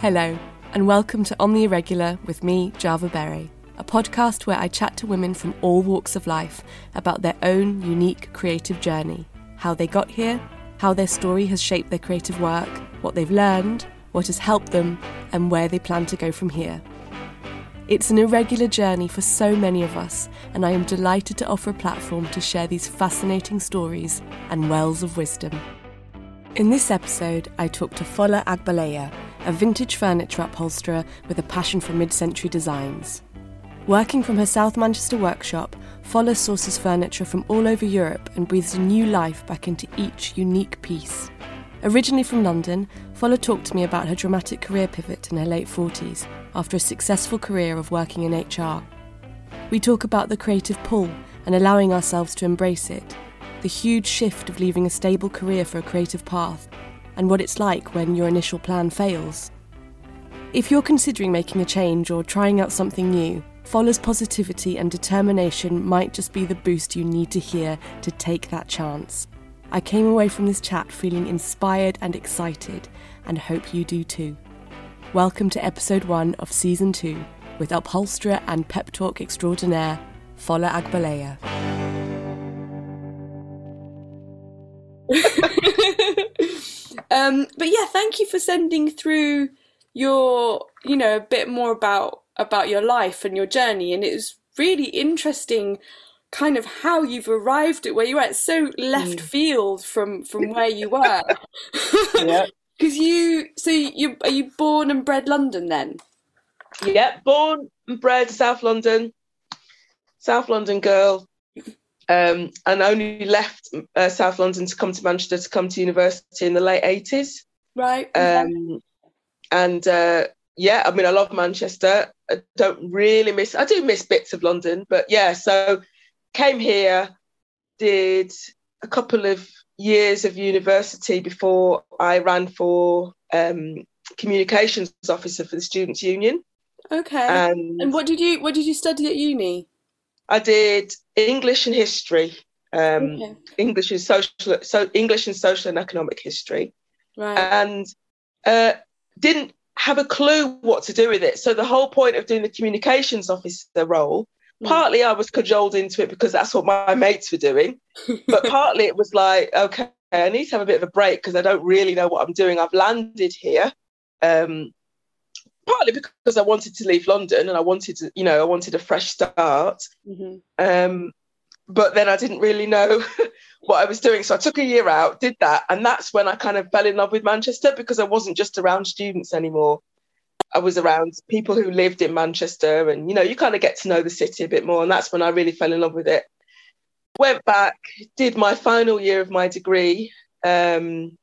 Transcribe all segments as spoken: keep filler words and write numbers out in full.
Hello, and welcome to On the Irregular with me, Java Berry, a podcast where I chat to women from all walks of life about their own unique creative journey, how they got here, how their story has shaped their creative work, what they've learned, what has helped them, and where they plan to go from here. It's an irregular journey for so many of us, and I am delighted to offer a platform to share these fascinating stories and wells of wisdom. In this episode, I talk to Fola Agbalaya, a vintage furniture upholsterer with a passion for mid-century designs. Working from her South Manchester workshop, Fola sources furniture from all over Europe and breathes a new life back into each unique piece. Originally from London, Fola talked to me about her dramatic career pivot in her late forties after a successful career of working in H R. We talk about the creative pull and allowing ourselves to embrace it, the huge shift of leaving a stable career for a creative path, and what it's like when your initial plan fails. If you're considering making a change or trying out something new, Fola's positivity and determination might just be the boost you need to hear to take that chance. I came away from this chat feeling inspired and excited, and hope you do too. Welcome to episode one of season two with upholsterer and pep talk extraordinaire, Fola Agbalaya. um, but yeah, thank you for sending through your, you know, a bit more about about your life and your journey, and it was really interesting kind of how you've arrived at where you are. It's so left mm. field from from where you were. Yeah. Because you, so you, are you born and bred London then? Yeah, born and bred South London, South London girl, um, and only left uh, South London to come to Manchester to come to university in the late eighties. Right. Um, and uh, yeah, I mean, I love Manchester. I don't really miss, I do miss bits of London, but yeah, so came here, did a couple of years of university before I ran for um, communications officer for the Students' Union. Okay. And, and what did you what did you study at uni? I did English and history. Um, okay. English and social, so English and social and economic history. Right. And uh, didn't have a clue what to do with it. So the whole point of doing the communications officer role, partly I was cajoled into it because that's what my mates were doing, but partly it was like, okay, I need to have a bit of a break because I don't really know what I'm doing. I've landed here, um, partly because I wanted to leave London and I wanted to, you know, I wanted a fresh start. Mm-hmm. Um, but then I didn't really know what I was doing. So I took a year out, did that. And that's when I kind of fell in love with Manchester because I wasn't just around students anymore. I was around people who lived in Manchester and, you know, you kind of get to know the city a bit more. And that's when I really fell in love with it. Went back, did my final year of my degree. Um,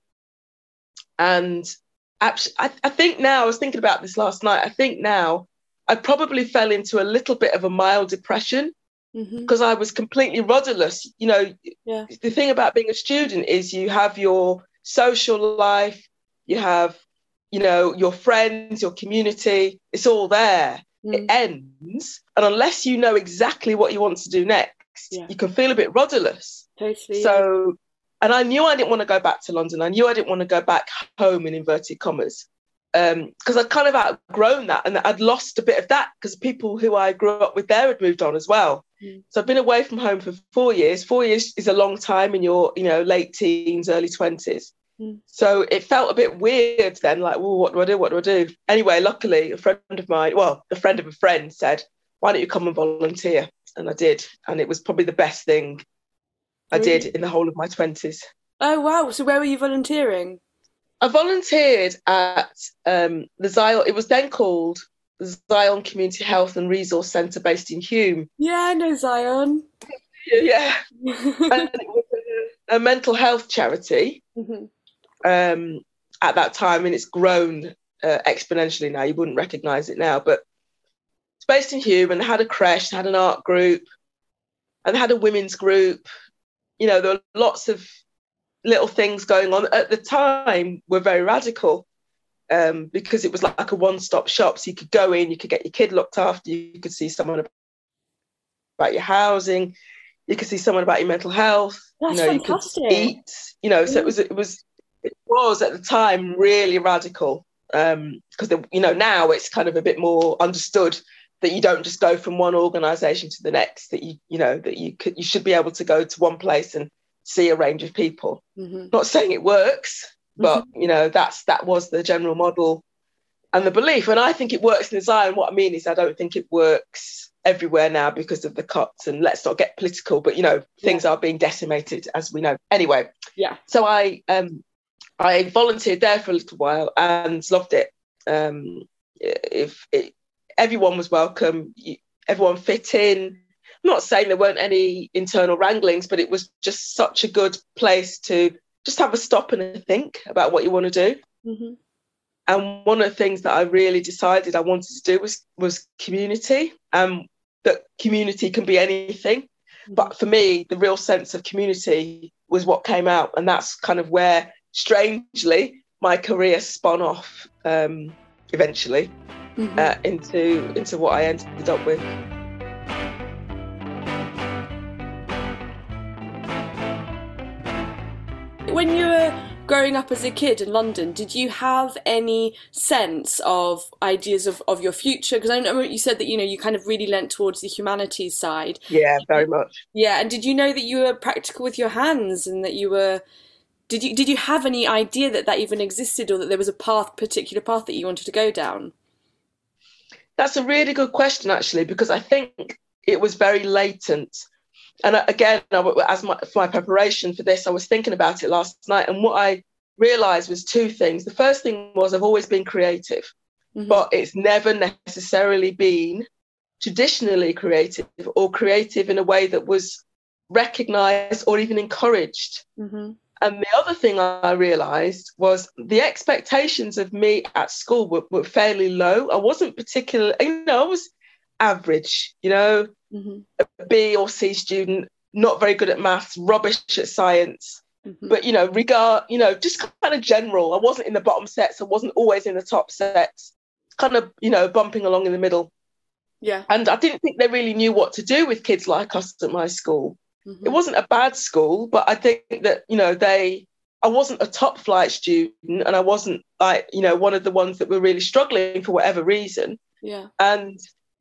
and actually, I, I think now, I was thinking about this last night, I think now I probably fell into a little bit of a mild depression because mm-hmm. I was completely rudderless. You know, yeah. The thing about being a student is you have your social life, you have, you know, your friends, your community, it's all there. Mm. It ends. And unless you know exactly what you want to do next, yeah. you can feel a bit rudderless. Totally. So, and I knew I didn't want to go back to London. I knew I didn't want to go back home in inverted commas because um, I'd kind of outgrown that and I'd lost a bit of that because people who I grew up with there had moved on as well. Mm. So I've been away from home for four years. Four years is a long time in your, you know, late teens, early twenties. So it felt a bit weird then, like, well, what do I do? What do I do? Anyway, luckily, a friend of mine, well, a friend of a friend said, why don't you come and volunteer? And I did. And it was probably the best thing I really? did in the whole of my twenties. Oh, wow. So where were you volunteering? I volunteered at um, the Zion, it was then called the Zion Community Health and Resource Centre based in Hume. Yeah, I know Zion. Yeah. And it was a, a mental health charity. Mm-hmm. Um, at that time, and it's grown uh, exponentially now. You wouldn't recognise it now, but it's based in Hume and they had a creche, they had an art group, and they had a women's group. You know, there were lots of little things going on. At the time, were very radical um, because it was like a one-stop shop. So you could go in, you could get your kid looked after, you could see someone about your housing, you could see someone about your mental health. That's you know, fantastic. You could eat. You know, so it was it was. It was at the time really radical. Um, because, you know, now it's kind of a bit more understood that you don't just go from one organisation to the next, that you, you know, that you could, you should be able to go to one place and see a range of people. Mm-hmm. Not saying it works, but, mm-hmm. you know, that's that was the general model and the belief. And I think it works in design. What I mean is I don't think it works everywhere now because of the cuts, and let's not get political, but, you know, things yeah. are being decimated, as we know. Anyway, yeah. So I um I volunteered there for a little while and loved it. Um, if it, everyone was welcome, everyone fit in. I'm not saying there weren't any internal wranglings, but it was just such a good place to just have a stop and a think about what you want to do. Mm-hmm. And one of the things that I really decided I wanted to do was was community. Um, that community can be anything, mm-hmm. but for me, the real sense of community was what came out, and that's kind of where, strangely, my career spun off um, eventually mm-hmm. uh, into into what I ended up with. When you were growing up as a kid in London, did you have any sense of ideas of, of your future? Because I know you said that, you know, you kind of really leant towards the humanities side. Yeah, very much. Yeah, and did you know that you were practical with your hands, and that you were... Did you did you have any idea that that even existed, or that there was a path, particular path that you wanted to go down? That's a really good question, actually, because I think it was very latent. And again, as my, for my preparation for this, I was thinking about it last night. And what I realised was two things. The first thing was I've always been creative, mm-hmm. but it's never necessarily been traditionally creative or creative in a way that was recognised or even encouraged. Mm-hmm. And the other thing I realised was the expectations of me at school were, were fairly low. I wasn't particularly, you know, I was average, you know, mm-hmm. a B or C student, not very good at maths, rubbish at science. Mm-hmm. But, you know, regard, you know, just kind of general. I wasn't in the bottom sets. I wasn't always in the top sets, kind of, you know, bumping along in the middle. Yeah. And I didn't think they really knew what to do with kids like us at my school. Mm-hmm. It wasn't a bad school, but I think that, you know, they, I wasn't a top flight student, and I wasn't like, you know, one of the ones that were really struggling for whatever reason. Yeah. And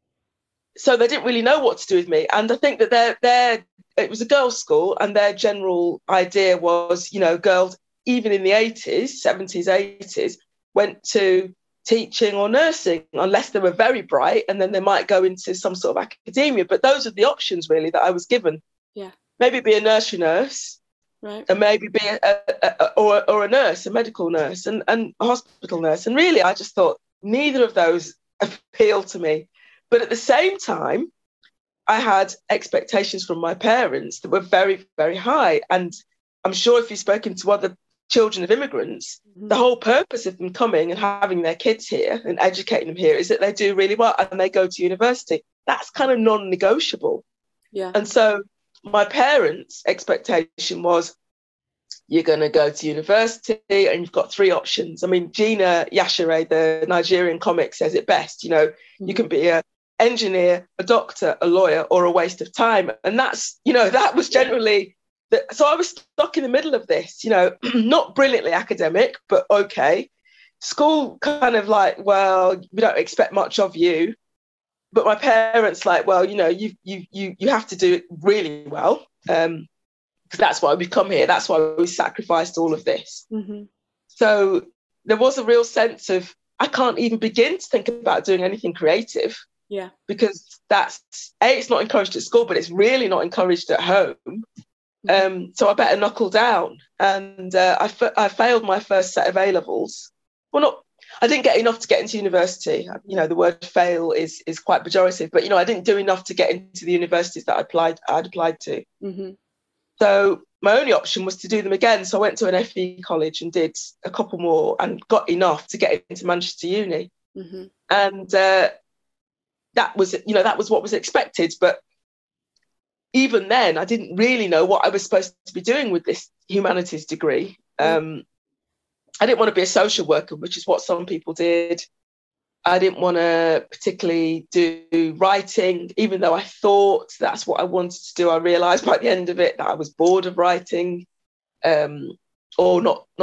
so they didn't really know what to do with me. And I think that their, their, it was a girls' school, and their general idea was, you know, girls, even in the eighties, seventies, eighties, went to teaching or nursing, unless they were very bright, and then they might go into some sort of academia. But those are the options, really, that I was given. Yeah. Maybe be a nursery nurse, right, and maybe be a, a, a or or a nurse, a medical nurse, and, and a hospital nurse. And really, I just thought neither of those appealed to me. But at the same time, I had expectations from my parents that were very, very high. And I'm sure if you've spoken to other children of immigrants, mm-hmm. the whole purpose of them coming and having their kids here and educating them here is that they do really well and they go to university. That's kind of non-negotiable. Yeah. And so my parents' expectation was, you're going to go to university and you've got three options. I mean, Gina Yashere, the Nigerian comic, says it best. You know, mm-hmm. you can be a engineer, a doctor, a lawyer, or a waste of time. And that's, you know, that was generally, the, so I was stuck in the middle of this, you know, not brilliantly academic, but okay. School kind of like, well, we don't expect much of you. But my parents like, well, you know, you you you you have to do it really well, um, because that's why we come here. That's why we sacrificed all of this. Mm-hmm. So there was a real sense of, I can't even begin to think about doing anything creative. Yeah. Because that's, A, it's not encouraged at school, but it's really not encouraged at home. Mm-hmm. Um, so I better knuckle down. And uh, I, f- I failed my first set of A-levels. Well, not, I didn't get enough to get into university. You know, the word fail is is quite pejorative, but, you know, I didn't do enough to get into the universities that I applied, I'd applied to. Mm-hmm. So my only option was to do them again. So I went to an F E college and did a couple more and got enough to get into Manchester Uni. Mm-hmm. And uh, that was, you know, that was what was expected. But even then, I didn't really know what I was supposed to be doing with this humanities degree. Mm-hmm. Um, I didn't want to be a social worker, which is what some people did. I didn't want to particularly do writing, even though I thought that's what I wanted to do. I realised by the end of it that I was bored of writing, um, or not not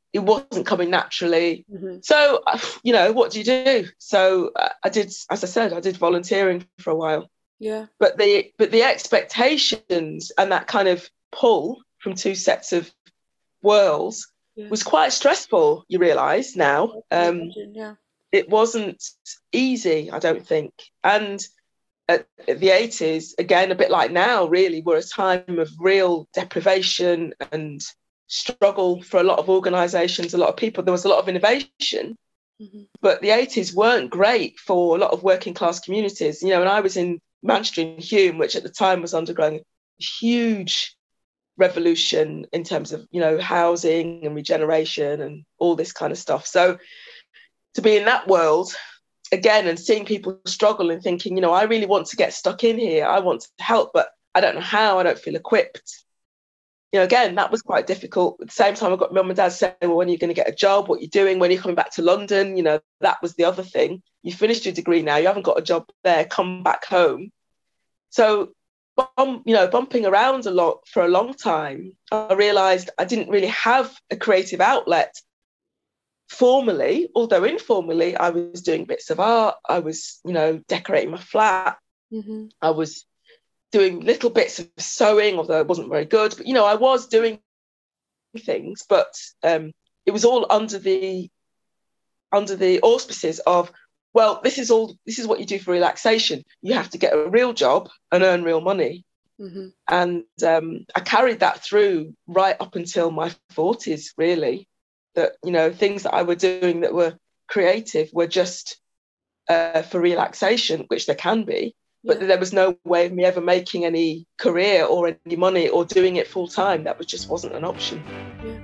it wasn't coming naturally. Mm-hmm. So, you know, what do you do? So uh, I did, as I said, I did volunteering for a while. Yeah. But the but the expectations and that kind of pull from two sets of worlds yeah. was quite stressful, you realise now. Um, imagine, yeah. It wasn't easy, I don't think. And at, at the eighties, again, a bit like now, really, were a time of real deprivation and struggle for a lot of organisations, a lot of people. There was a lot of innovation, mm-hmm. but the eighties weren't great for a lot of working class communities. You know, and I was in Manchester and Hume, which at the time was undergoing a huge revolution in terms of, you know, housing and regeneration and all this kind of stuff. So to be in that world again and seeing people struggle and thinking, you know, I really want to get stuck in here. I want to help, but I don't know how. I don't feel equipped. You know, again, that was quite difficult. At the same time, I got mum and dad saying, well, when are you going to get a job? What are you doing? When are you coming back to London? You know, that was the other thing. You finished your degree now. You haven't got a job there. Come back home. So, um, you know, bumping around a lot for a long time, I realised I didn't really have a creative outlet formally, although informally, I was doing bits of art. I was, you know, decorating my flat. Mm-hmm. I was doing little bits of sewing, although it wasn't very good. But, you know, I was doing things, but um, it was all under the under the auspices of, well, this is all, this is what you do for relaxation. You have to get a real job and earn real money. Mm-hmm. And um, I carried that through right up until my forties, really. That, you know, things that I were doing that were creative were just uh, for relaxation, which there can be. But yeah. there was no way of me ever making any career or any money or doing it full time. That was just wasn't an option. Yeah.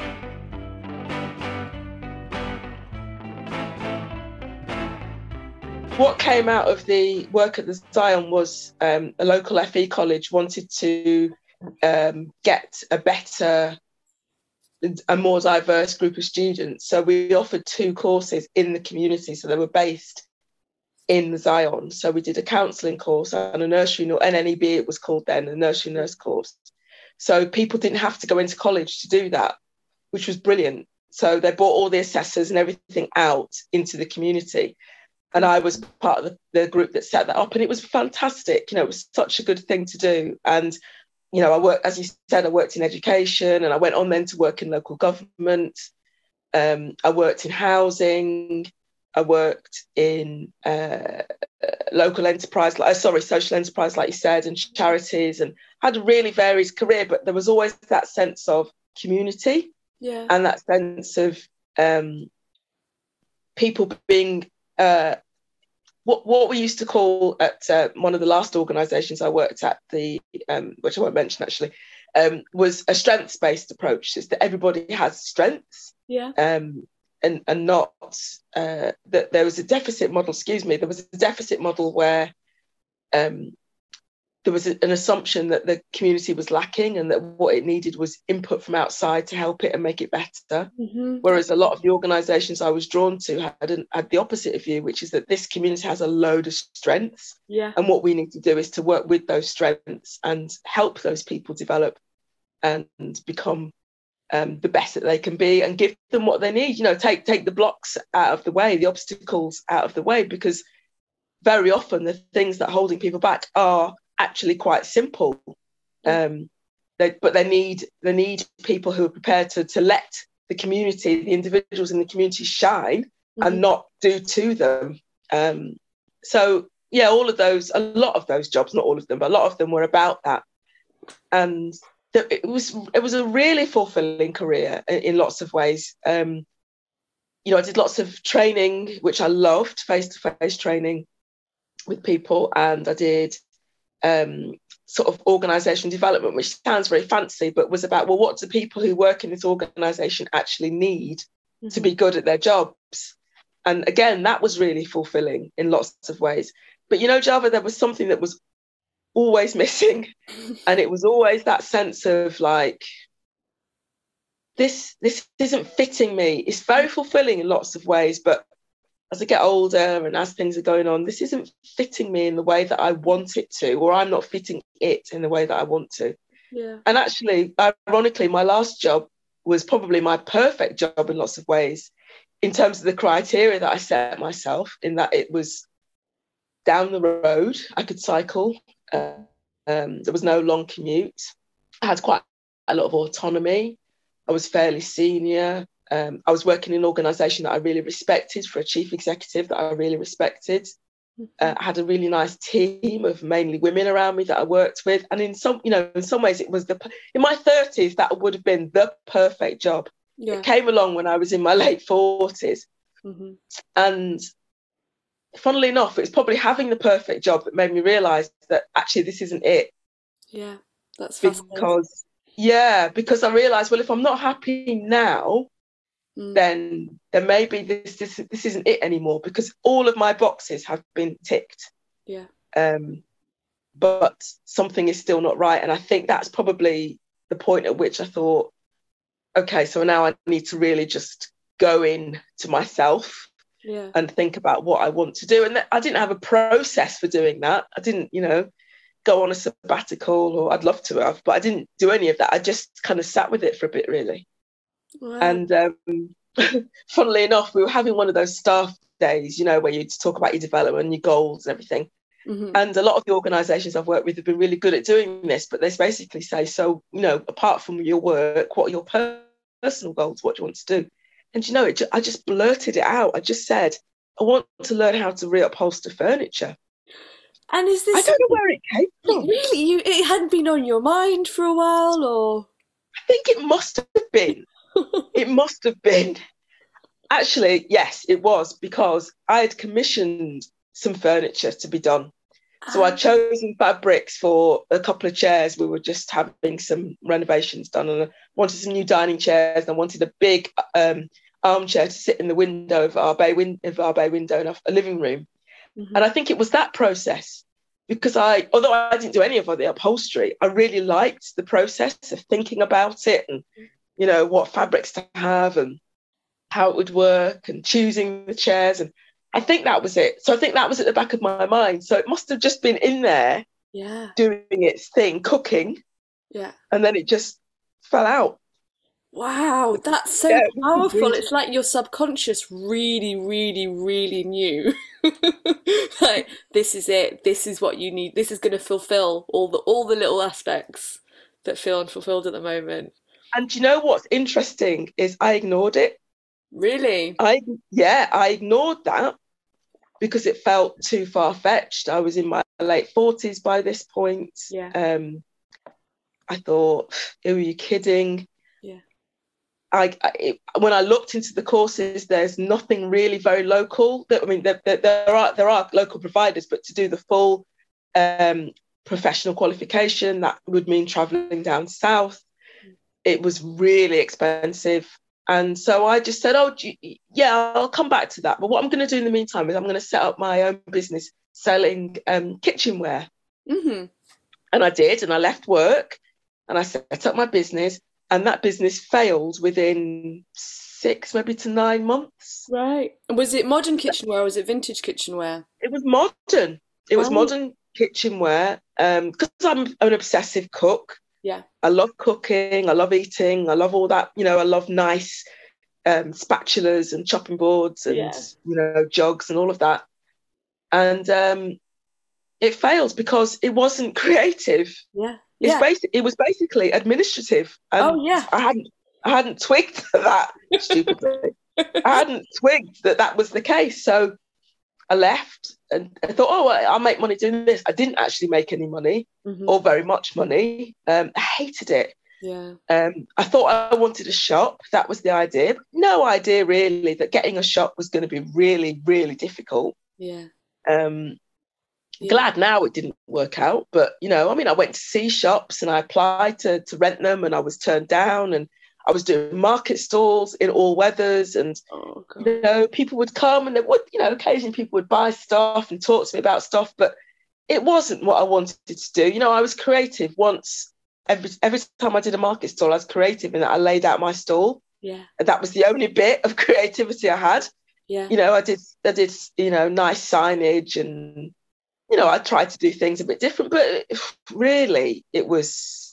What came out of the work at the Zion was um, a local F E college wanted to um, get a better, a more diverse group of students. So we offered two courses in the community. So they were based in the Zion. So we did a counselling course and a nursery, or N N E B it was called then, a nursery nurse course. So people didn't have to go into college to do that, which was brilliant. So they brought all the assessors and everything out into the community. And I was part of the, the group that set that up. And it was fantastic. You know, it was such a good thing to do. And, you know, I worked, as you said, I worked in education, and I went on then to work in local government. Um, I worked in housing. I worked in uh, local enterprise, like, sorry, social enterprise, like you said, and charities, and had a really varied career. But there was always that sense of community, yeah, and that sense of um, people being uh, what what we used to call at uh, one of the last organisations I worked at, the um, which I won't mention actually, um, was a strengths-based approach. It's that everybody has strengths, yeah, um, and and not uh, that there was a deficit model. Excuse me, there was a deficit model where um, there was a, an assumption that the community was lacking, and that what it needed was input from outside to help it and make it better. Mm-hmm. Whereas a lot of the organisations I was drawn to had, an, had the opposite of view, which is that this community has a load of strengths. Yeah. And what we need to do is to work with those strengths and help those people develop and become um, the best that they can be, and give them what they need. You know, take take the blocks out of the way, the obstacles out of the way, because very often the things that are holding people back are actually quite simple, um, they, but they need they need people who are prepared to to let the community, the individuals in the community shine, mm-hmm, and not do to them. Um, so yeah, all of those, a lot of those jobs, not all of them, but a lot of them were about that, and th- it was it was a really fulfilling career in, in lots of ways. Um, you know, I did lots of training, which I loved, face-to-face training with people, and I did Um, sort of organisation development, which sounds very fancy, but was about, well, what do people who work in this organisation actually need, mm-hmm, to be good at their jobs? And again, that was really fulfilling in lots of ways. But, you know, Java, there was something that was always missing, and it was always that sense of like, this, this isn't fitting me. It's very fulfilling in lots of ways, but as I get older and as things are going on, this isn't fitting me in the way that I want it to, or I'm not fitting it in the way that I want to. Yeah. And actually, ironically, my last job was probably my perfect job in lots of ways, in terms of the criteria that I set myself, in that it was down the road, I could cycle, uh, um, there was no long commute, I had quite a lot of autonomy, I was fairly senior, um, I was working in an organisation that I really respected, for a chief executive that I really respected. Uh, I had a really nice team of mainly women around me that I worked with, and in some, you know, in some ways, it was the in my thirties that would have been the perfect job. Yeah. It came along when I was in my late forties, mm-hmm. and funnily enough, it's probably having the perfect job that made me realise that actually this isn't it. Yeah, that's fascinating. Because yeah, because I realised, well, if I'm not happy now, Mm. then then maybe this, this this isn't it anymore, because all of my boxes have been ticked. Yeah. Um, but something is still not right, and I think that's probably the point at which I thought, okay, so now I need to really just go in to myself. Yeah. And think about what I want to do. And th- I didn't have a process for doing that. I didn't, you know, go on a sabbatical, or I'd love to have, but I didn't do any of that. I just kind of sat with it for a bit, really. Wow. And um, funnily enough, we were having one of those staff days, you know, where you talk about your development, your goals and everything. Mm-hmm. And a lot of the organisations I've worked with have been really good at doing this, but they basically say, so, you know, apart from your work, what are your per- personal goals? What do you want to do? And, you know, it, I just blurted it out. I just said, I want to learn how to reupholster furniture. And is this... I don't know where it came from. Really? You, it hadn't been on your mind for a while, or...? I think it must have been. It must have been. Actually, yes, it was, because I had commissioned some furniture to be done. So I'd chosen fabrics for a couple of chairs. We were just having some renovations done, and I wanted some new dining chairs, and I wanted a big um, armchair to sit in the window of our bay, win- of our bay window in a living room. Mm-hmm. And I think it was that process, because I, although I didn't do any of the upholstery, I really liked the process of thinking about it, and, you know, what fabrics to have and how it would work, and choosing the chairs. And I think that was it. So I think that was at the back of my mind. So it must have just been in there, yeah, doing its thing, cooking. Yeah. And then it just fell out. Wow, that's so yeah, powerful. It's like your subconscious really, really, really knew. Like, this is it. This is what you need. This is going to fulfill all the all the little aspects that feel unfulfilled at the moment. And you know what's interesting is I ignored it. Really? I yeah, I ignored that because it felt too far-fetched. I was in my late forties by this point. Yeah. Um, I thought, who are you kidding? Yeah. I, I it, when I looked into the courses, there's nothing really very local. I mean, there, there, there are there are local providers, but to do the full um, professional qualification, that would mean travelling down south. It was really expensive. And so I just said, oh, yeah, I'll come back to that. But what I'm going to do in the meantime is I'm going to set up my own business selling um, kitchenware. Mm-hmm. And I did, and I left work and I set up my business, and that business failed within six, maybe to nine months. Right. Was it modern kitchenware or was it vintage kitchenware? It was modern. It was oh. modern kitchenware um, because I'm an obsessive cook. Yeah. I love cooking, I love eating, I love all that, you know, I love nice um, spatulas and chopping boards and, yeah. you know, jugs and all of that. And um, it failed because it wasn't creative. Yeah. It's yeah. basic, it was basically administrative. And oh, yeah. I hadn't, I hadn't twigged that, stupidly. I hadn't twigged that that was the case. So I left and I thought, oh, I'll make money doing this. I didn't actually make any money mm-hmm. or very much money. Um, I hated it. Yeah. Um, I thought I wanted a shop. That was the idea. No idea really that getting a shop was going to be really, really difficult. Yeah. Um, yeah. Glad now it didn't work out. But, you know, I mean, I went to see shops and I applied to, to rent them and I was turned down, and I was doing market stalls in all weathers, and oh, you know, people would come and they would, you know, occasionally people would buy stuff and talk to me about stuff, but it wasn't what I wanted to do. You know, I was creative once. Every every time I did a market stall, I was creative in that I laid out my stall. Yeah. And that was the only bit of creativity I had. Yeah. You know, I did I did, you know, nice signage, and, you know, I tried to do things a bit different, but really it was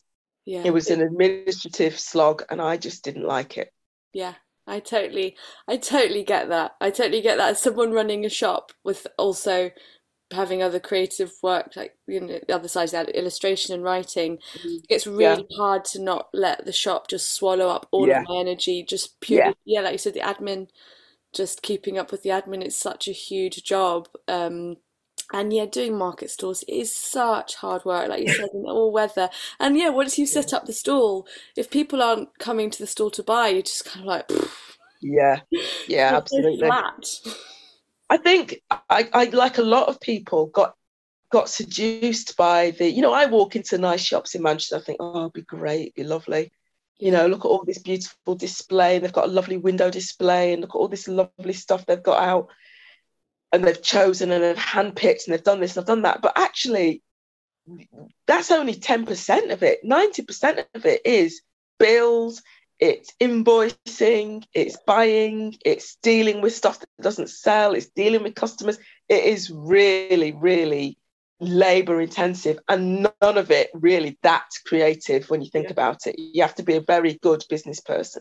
Yeah. It was an administrative slog, and I just didn't like it. Yeah. I totally, I totally get that. I totally get that. As someone running a shop with also having other creative work, like, you know, the other side of that, illustration and writing, it's Yeah, really hard to not let the shop just swallow up all of yeah, my energy, just yeah, purely, yeah, like you said, the admin, just keeping up with the admin is such a huge job. Um, and yeah, doing market stalls is such hard work, like you said, in all weather. And yeah, once you set up the stall, if people aren't coming to the stall to buy, you're just kind of like, yeah, yeah, feel so absolutely. flat. I think I, I, like a lot of people, got got seduced by the, you know, I walk into nice shops in Manchester, I think, oh, it'd be great, it'd be lovely. You Yeah, know, look at all this beautiful display. They've got a lovely window display, and look at all this lovely stuff they've got out, and they've chosen and they've handpicked and they've done this and they've done that. But actually, that's only ten percent of it. ninety percent of it is bills, it's invoicing, it's buying, it's dealing with stuff that doesn't sell, it's dealing with customers. It is really, really labor intensive, and none of it really that creative when you think yeah, about it. You have to be a very good business person.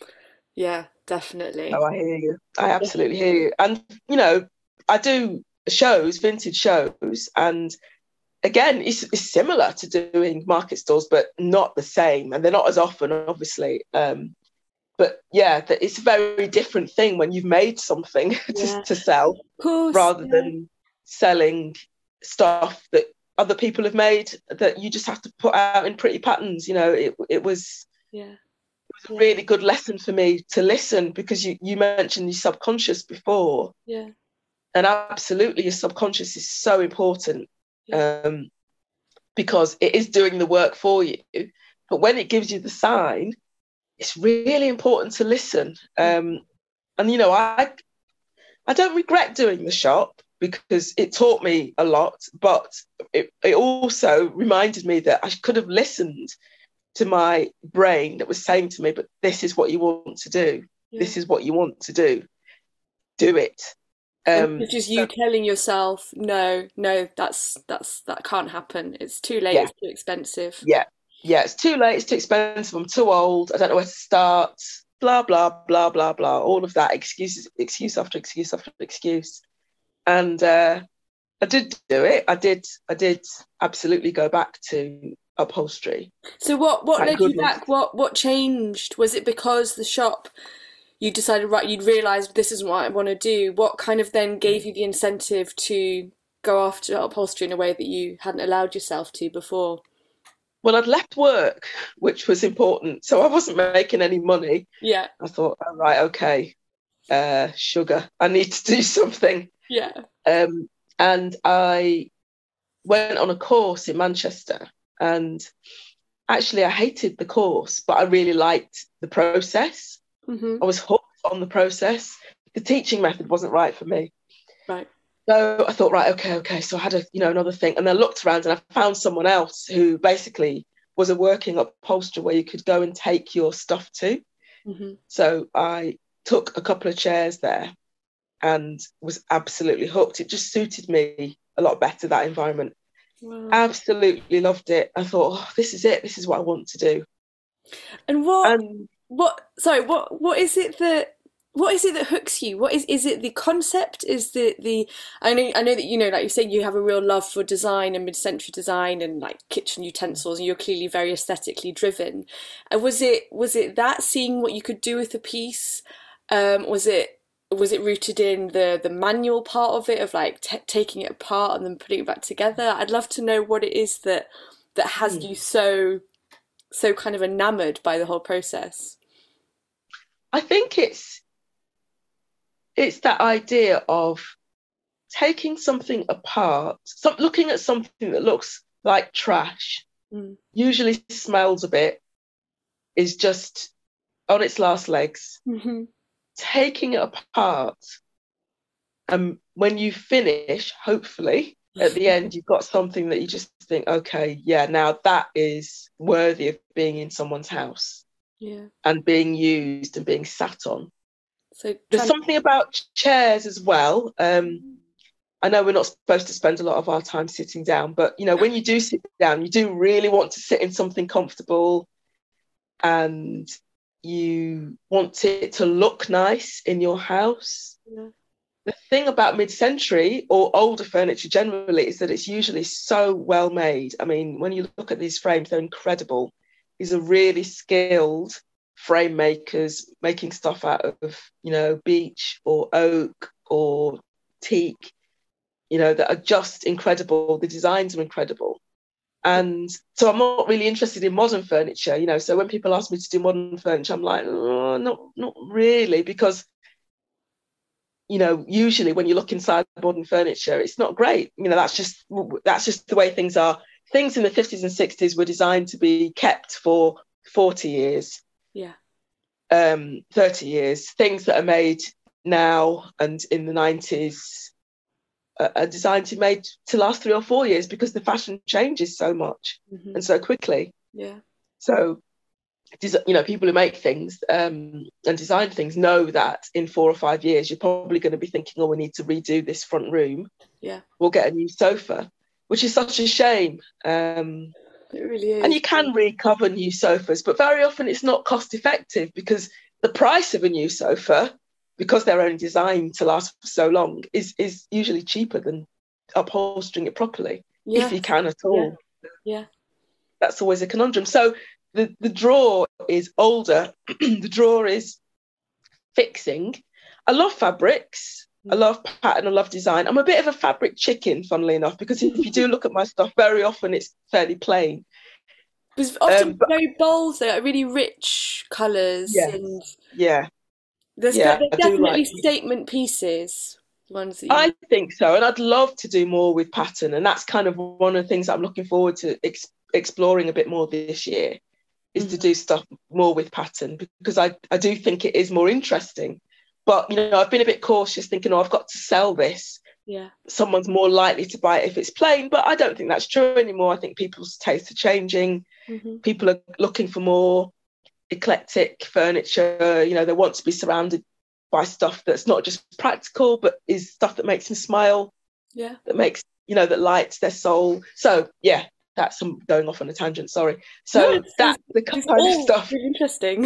yeah, definitely. Oh, I hear you. I absolutely hear Definitely. you. And, you know, I do shows, vintage shows, and again, it's, it's similar to doing market stalls, but not the same. And they're not as often, obviously. Um, but yeah, it's a very different thing when you've made something to, Yeah, to sell, of course. rather Yeah, than selling stuff that other people have made that you just have to put out in pretty patterns. You know, it, it was yeah, a yeah, really good lesson for me to listen, because you, you mentioned your subconscious before. yeah, And absolutely, your subconscious is so important, yeah, um, because it is doing the work for you. But when it gives you the sign, it's really important to listen. Um, and, you know, I, I don't regret doing the shop, because it taught me a lot, but it, it also reminded me that I could have listened to my brain that was saying to me, but this is what you want to do. yeah. This is what you want to do. Do it. And Um, it's just so, you telling yourself, no, no, that's that's that can't happen. It's too late. yeah, It's too expensive. yeah, yeah. It's too late. It's too expensive. I'm too old. I don't know where to start. Blah, blah, blah, blah, blah. All of that, excuses, excuse after excuse after excuse. And uh, I did do it. I did. I did absolutely go back to upholstery. So what what Thank led you goodness. back? What what changed? Was it because the shop you decided, right, you'd realised this isn't what I want to do? What kind of then gave you the incentive to go after upholstery in a way that you hadn't allowed yourself to before? Well, I'd left work, which was important. So I wasn't making any money. Yeah, I thought, all right, okay, uh, sugar, I need to do something. yeah. Um, and I went on a course in Manchester, and actually I hated the course, but I really liked the process. Mhm. I was hooked on the process. The teaching method wasn't right for me. Right. So I thought, right, okay, okay. So I had a, you know, another thing. And then I looked around and I found someone else who basically was a working upholsterer where you could go and take your stuff to. Mhm. So I took a couple of chairs there and was absolutely hooked. It just suited me a lot better, that environment. Wow. Absolutely loved it. I thought, oh, this is it. This is what I want to do. And what And what sorry, what what is it that what is it that hooks you? What is is it the concept? Is the the I know I know that, you know, like you say, you have a real love for design and mid-century design and like kitchen utensils, and you're clearly very aesthetically driven. And was it was it that, seeing what you could do with the piece? Um, was it was it rooted in the the manual part of it, of like t taking it apart and then putting it back together? I'd love to know what it is that that has you so so kind of enamored by the whole process. I think it's it's that idea of taking something apart, some, looking at something that looks like trash, Mm. usually smells a bit, is just on its last legs, Mm-hmm. taking it apart. And when you finish, hopefully, at the end, you've got something that you just think, okay, yeah, now that is worthy of being in someone's house Yeah. and being used and being sat on. So There's trying. something about chairs as well. Um, I know we're not supposed to spend a lot of our time sitting down, but, you know, when you do sit down, you do really want to sit in something comfortable, and you want it to look nice in your house. Yeah. The thing about mid-century or older furniture generally is that it's usually so well made. I mean, when you look at these frames, they're incredible. These are really skilled frame makers making stuff out of, you know, beech or oak or teak, you know, that are just incredible. The designs are incredible. And so I'm not really interested in modern furniture, you know. So when people ask me to do modern furniture, I'm like, oh, not, not really, because, you know, usually when you look inside modern furniture, it's not great. You know, that's just that's just the way things are. Things in the fifties and sixties were designed to be kept for forty years, Yeah. um, thirty years. Things that are made now and in the nineties are designed to be made to last three or four years because the fashion changes so much Mm-hmm. and so quickly. Yeah. So, you know, people who make things um, and design things know that in four or five years, you're probably going to be thinking, oh, we need to redo this front room. Yeah. We'll get a new sofa, which is such a shame. Um, it really is. And you can recover new sofas, but very often it's not cost effective because the price of a new sofa, because they're only designed to last for so long, is is usually cheaper than upholstering it properly, yeah. if you can at all. Yeah. yeah. That's always a conundrum. So the, the drawer is older. The drawer is fixing. I love fabrics. I love pattern. I love design. I'm a bit of a fabric chicken, funnily enough, because if you do look at my stuff, very often it's fairly plain. It's often Um, but- very bold, though, like really rich colours. Yes. And Yeah. there's, Yeah, there's I do definitely like- statement pieces. Ones that you... I think so, and I'd love to do more with pattern, and that's kind of one of the things that I'm looking forward to ex- exploring a bit more this year, is Mhm. to do stuff more with pattern, because I, I do think it is more interesting. But, you know, I've been a bit cautious, thinking, oh, I've got to sell this. Yeah. Someone's more likely to buy it if it's plain, but I don't think that's true anymore. I think people's tastes are changing. Mm-hmm. People are looking for more eclectic furniture. You know, they want to be surrounded by stuff that's not just practical, but is stuff that makes them smile. Yeah. That makes, you know, that lights their soul. So yeah, that's some going off on a tangent, sorry. So No, it's- that's the kind It's of all stuff. really interesting.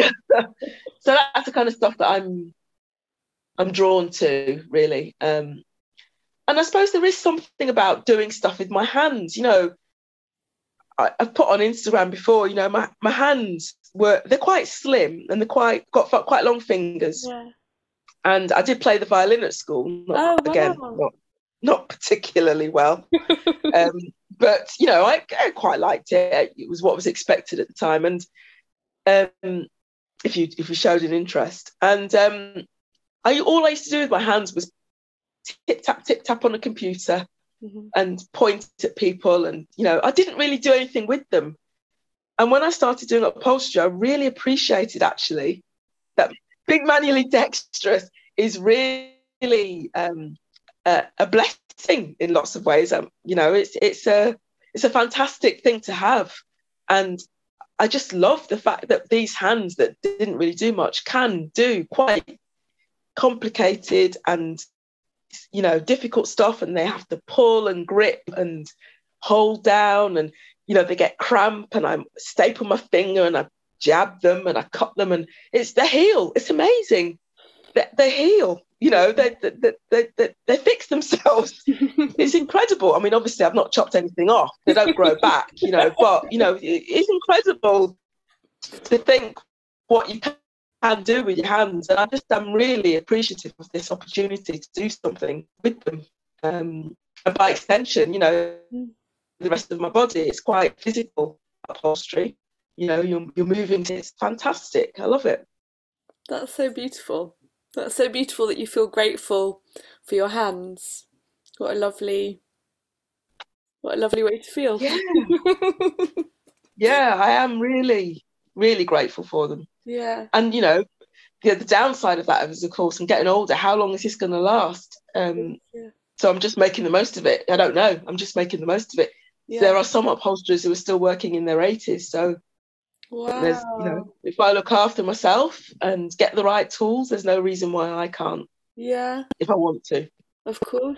So that's the kind of stuff that I'm I'm drawn to, really. Um, and I suppose there is something about doing stuff with my hands. You know, I, I've put on Instagram before, you know, my, my hands were, they're quite slim and they're quite, got quite long fingers. Yeah. And I did play the violin at school. Not, Oh, wow. Again, not, not particularly well. um, but, you know, I, I quite liked it. It was what was expected at the time. And um, if you if you showed an interest. And um, I all I used to do with my hands was tip tap tip tap on a computer Mm-hmm. and point at people, and you know I didn't really do anything with them. And when I started doing upholstery, I really appreciated actually that being manually dexterous is really um, a, a blessing in lots of ways. Um, you know, it's it's a it's a fantastic thing to have, and I just love the fact that these hands that didn't really do much can do quite complicated and, you know, difficult stuff, and they have to pull and grip and hold down, and, you know, they get cramp, and I staple my finger and I jab them and I cut them, and it's they heal. It's amazing. They, they heal. You know, they they, they they they fix themselves. It's incredible. I mean, obviously, I've not chopped anything off. They don't grow back, you know, but, you know, it, it's incredible to think what you can do with your hands. And I just am really appreciative of this opportunity to do something with them. Um, and by extension, you know, the rest of my body, it's quite physical upholstery. You know, you're, you're moving. It's fantastic. I love it. That's so beautiful. That's so beautiful that you feel grateful for your hands. What a lovely, what a lovely way to feel. Yeah. Yeah, I am really, really grateful for them. Yeah. And, you know, the, the downside of that is, of course, I'm getting older. How long is this going to last? Um, Yeah. So I'm just making the most of it. I don't know. I'm just making the most of it. Yeah. There are some upholsterers who are still working in their eighties. So there's, Wow. you know, if I look after myself and get the right tools, there's no reason why I can't, Yeah, if I want to. of course.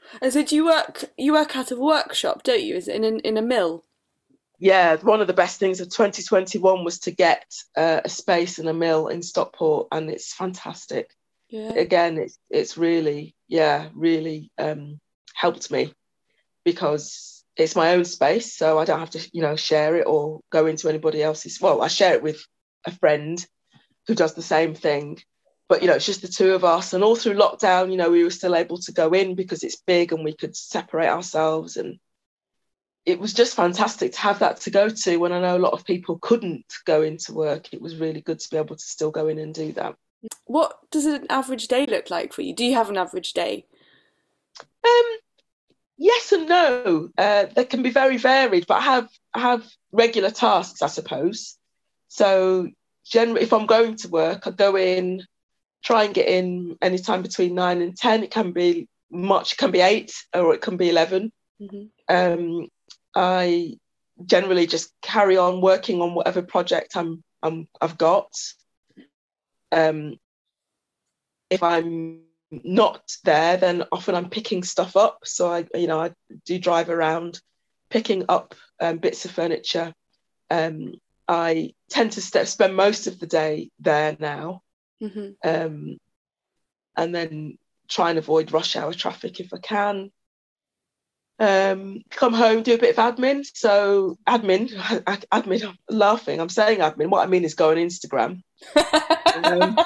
And so do you work, you work out of a workshop, don't you? Is it in, in, in a mill? Yeah, one of the best things of twenty twenty-one was to get uh, a space in a mill in Stockport, and it's fantastic. Yeah. Again, it's it's really, yeah, really um, helped me because it's my own space, so I don't have to, you know, share it or go into anybody else's. Well, I share it with a friend who does the same thing, but, you know, it's just the two of us. And all through lockdown, you know, we were still able to go in because it's big and we could separate ourselves. And it was just fantastic to have that to go to when I know a lot of people couldn't go into work. It was really good to be able to still go in and do that. What does an average day look like for you? Do you have an average day? Um, yes and no. Uh, they can be very varied, but I have I have regular tasks, I suppose. So generally, if I'm going to work, I go in, try and get in anytime between nine and ten. It can be much, it can be eight, or it can be eleven. Mm-hmm. Um, I generally just carry on working on whatever project I'm, I'm I've got. Um, if I'm not there, then often I'm picking stuff up. So I, you know, I do drive around picking up um, bits of furniture. Um, I tend to st- spend most of the day there now, Mm-hmm. um, and then try and avoid rush hour traffic if I can. Um, come home, do a bit of admin. So admin, admin, I'm laughing. I'm saying admin. What I mean is go on Instagram. um,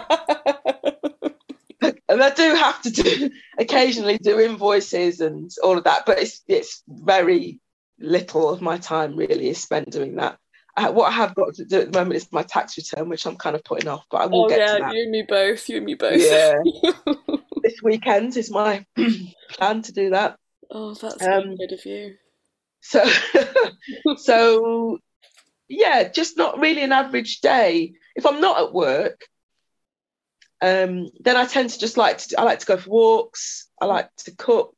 and I do have to do occasionally do invoices and all of that, but it's it's very little of my time really is spent doing that. Uh, what I have got to do at the moment is my tax return, which I'm kind of putting off, but I will Oh get yeah, to that. you and me both. You and me both. Yeah, this weekend is my plan to do that. Oh, that's Um, very good of you. So, so yeah, just not really an average day. If I'm not at work, um, then I tend to just like to. I like to go for walks. I like to cook.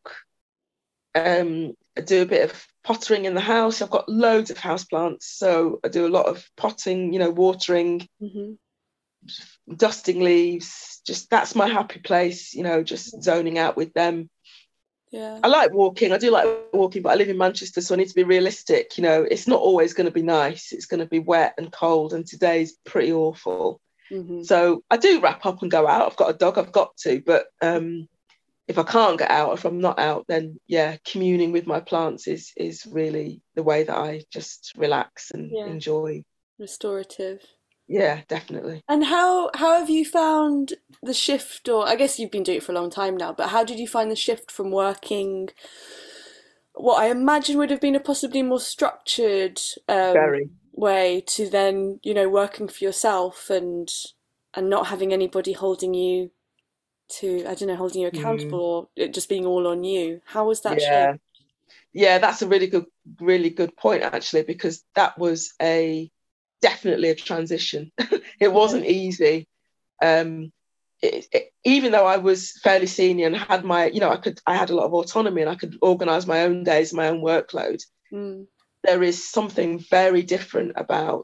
Um, I do a bit of pottering in the house. I've got loads of houseplants, so I do a lot of potting. You know, watering, Mm-hmm. dusting leaves. Just that's my happy place. You know, just zoning out with them. Yeah. I like walking. I do like walking, but I live in Manchester, so I need to be realistic. You know, it's not always going to be nice. It's going to be wet and cold, and today's pretty awful. Mm-hmm. So I do wrap up and go out. I've got a dog, I've got to. But um, if I can't get out, if I'm not out, then yeah, communing with my plants is is really the way that I just relax and Yeah. enjoy. Restorative. Yeah, definitely. And how how have you found the shift, or I guess you've been doing it for a long time now, but how did you find the shift from working what I imagine would have been a possibly more structured um, Very. way to then, you know, working for yourself and and not having anybody holding you to, I don't know, holding you accountable Mm. or it just being all on you? How was that Yeah. shift? Yeah, that's a really good, really good point, actually, because that was a definitely a transition. It wasn't easy. Um, it, it, even though I was fairly senior and had my, you know, I could, I had a lot of autonomy and I could organise my own days, my own workload. Mm. There is something very different about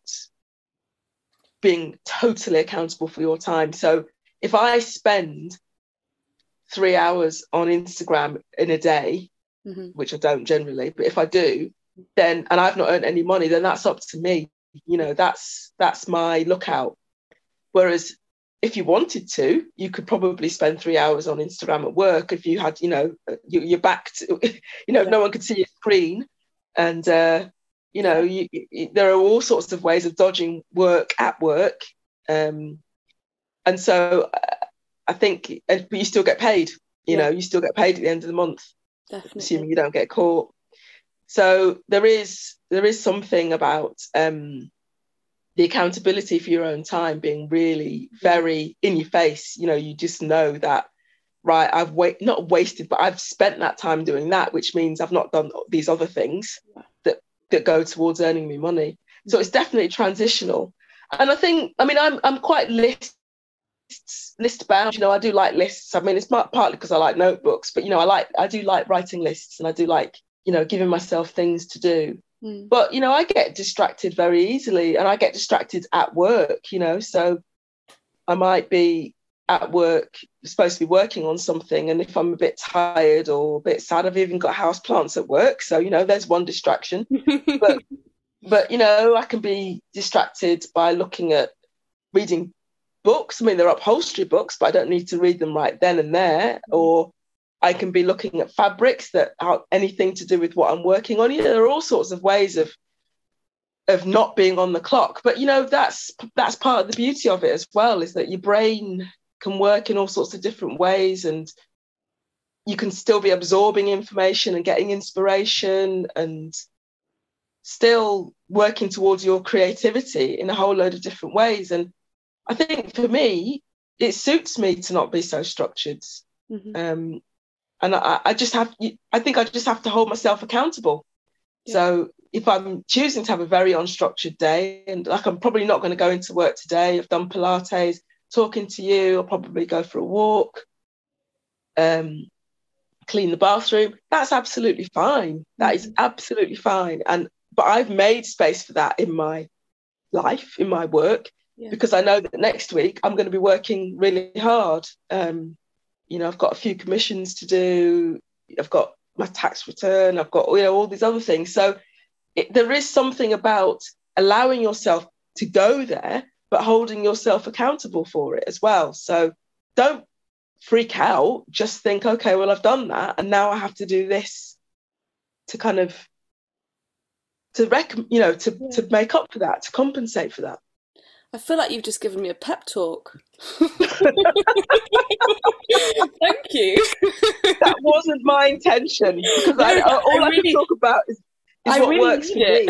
being totally accountable for your time. So if I spend three hours on Instagram in a day, Mm-hmm. which I don't generally, but if I do, then, and I've not earned any money, then that's up to me. You know, that's that's my lookout. Whereas if you wanted to, you could probably spend three hours on Instagram at work if you had, you know, you, you're back to, you know, Yeah. no one could see your screen. And, uh, you know, you, you, there are all sorts of ways of dodging work at work. Um, and so uh, I think, but you still get paid, you Yeah. know, you still get paid at the end of the month. Definitely. Assuming you don't get caught. So there is there is something about um, the accountability for your own time being really very in your face. You know, you just know that, right, I've wa- not wasted, but I've spent that time doing that, which means I've not done these other things that, that go towards earning me money. So it's definitely transitional. And I think, I mean, I'm I'm quite list list bound. You know, I do like lists. I mean, it's part, partly because I like notebooks, but you know, I like I do like writing lists, and I do like, you know, giving myself things to do. Mm. But you know, I get distracted very easily, and I get distracted at work. You know, so I might be at work, supposed to be working on something, and if I'm a bit tired or a bit sad, I've even got house plants at work, so you know there's one distraction. but but you know I can be distracted by looking at reading books. I mean, they're upholstery books, but I don't need to read them right then and there. Or I can be looking at fabrics that aren't anything to do with what I'm working on. You know, there are all sorts of ways of of not being on the clock. But you know, that's that's part of the beauty of it as well, is that your brain can work in all sorts of different ways, and you can still be absorbing information and getting inspiration and still working towards your creativity in a whole load of different ways. And I think for me, it suits me to not be so structured. Mm-hmm. Um, and I, I just have, I think I just have to hold myself accountable. Yeah. So if I'm choosing to have a very unstructured day, and like I'm probably not going to go into work today, I've done Pilates, talking to you, I'll probably go for a walk, um, clean the bathroom. That's absolutely fine. That is absolutely fine. And but I've made space for that in my life, in my work, yeah. because I know that next week I'm going to be working really hard. Um, you know, I've got a few commissions to do. I've got my tax return. I've got, you know, all these other things. So it, there is something about allowing yourself to go there, but holding yourself accountable for it as well. So don't freak out. Just think, okay, well, I've done that, and now I have to do this to kind of to rec, you know, to yeah. to make up for that, to compensate for that. I feel like you've just given me a pep talk. Thank you. That wasn't my intention, because no, I, all I, I really, can talk about is, is what really works for it.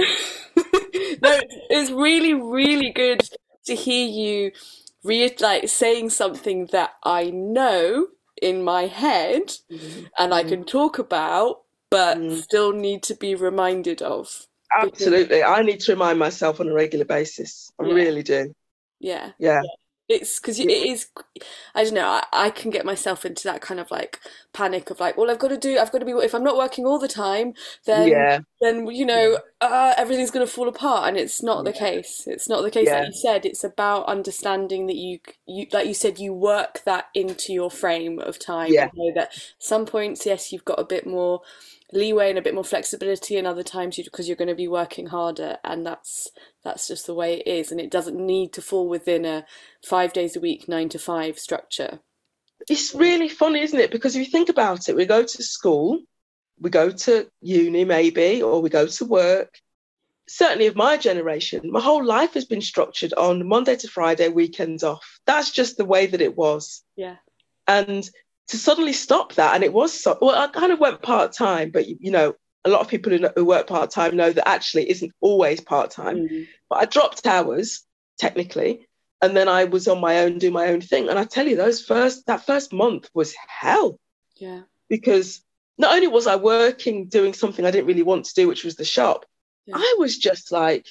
me. No, it's really, really good to hear you re- like saying something that I know in my head mm-hmm. and I can talk about, but mm. still need to be reminded of. Absolutely. I need to remind myself on a regular basis. I yeah. really do. Yeah. Yeah. It's because it is, I don't know, I, I can get myself into that kind of like panic of like, well, I've got to do, I've got to be, if I'm not working all the time, then, yeah. then you know, uh, everything's going to fall apart. And it's not yeah. the case. It's not the case yeah. like you said. It's about understanding that you, you, like you said, you work that into your frame of time. Yeah. You know that some points, yes, you've got a bit more leeway and a bit more flexibility, and other times you because you're going to be working harder, and that's that's just the way it is, and it doesn't need to fall within a five days a week nine to five structure. It's really funny, isn't it? Because if you think about it, we go to school, we go to uni maybe, or we go to work. Certainly of my generation, my whole life has been structured on Monday to Friday, weekends off. That's just the way that it was. Yeah. And to suddenly stop that, and it was so, well, I kind of went part-time, but you know, a lot of people who, know, who work part-time know that actually it isn't always part-time. Mm-hmm. But I dropped hours technically, and then I was on my own, doing my own thing. And I tell you, those first that first month was hell. Yeah. Because not only was I working doing something I didn't really want to do, which was the shop, yeah. I was just like,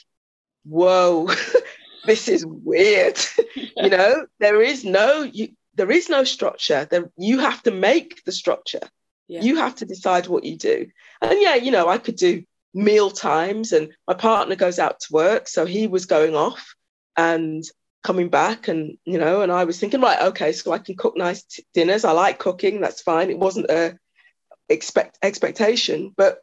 whoa, this is weird. Yeah. You know, there is no you. There is no structure. There, you have to make the structure. Yeah. You have to decide what you do. And yeah, you know, I could do meal times, and my partner goes out to work, so he was going off and coming back, and you know, and I was thinking, right, okay, so I can cook nice t- dinners. I like cooking. That's fine. It wasn't a expect expectation, but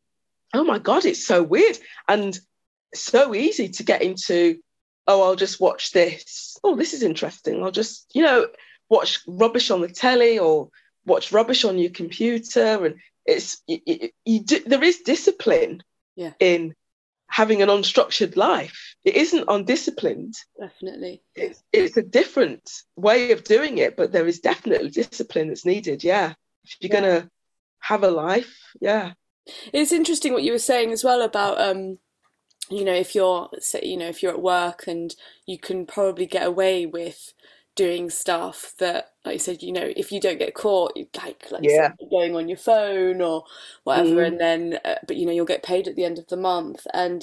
oh my God, it's so weird and so easy to get into. Oh, I'll just watch this. Oh, this is interesting. I'll just, you know, watch rubbish on the telly or watch rubbish on your computer. And it's you, you, you do, there is discipline yeah. in having an unstructured life. It isn't undisciplined. Definitely. It's, it's a different way of doing it, but there is definitely discipline that's needed. Yeah. If you're yeah. going to have a life. Yeah. It's interesting what you were saying as well about, um, you know, if you're, you know, if you're at work and you can probably get away with doing stuff that, like you said, you know, if you don't get caught, you like, like yeah. you said, going on your phone or whatever, mm. and then, uh, but you know, you'll get paid at the end of the month, and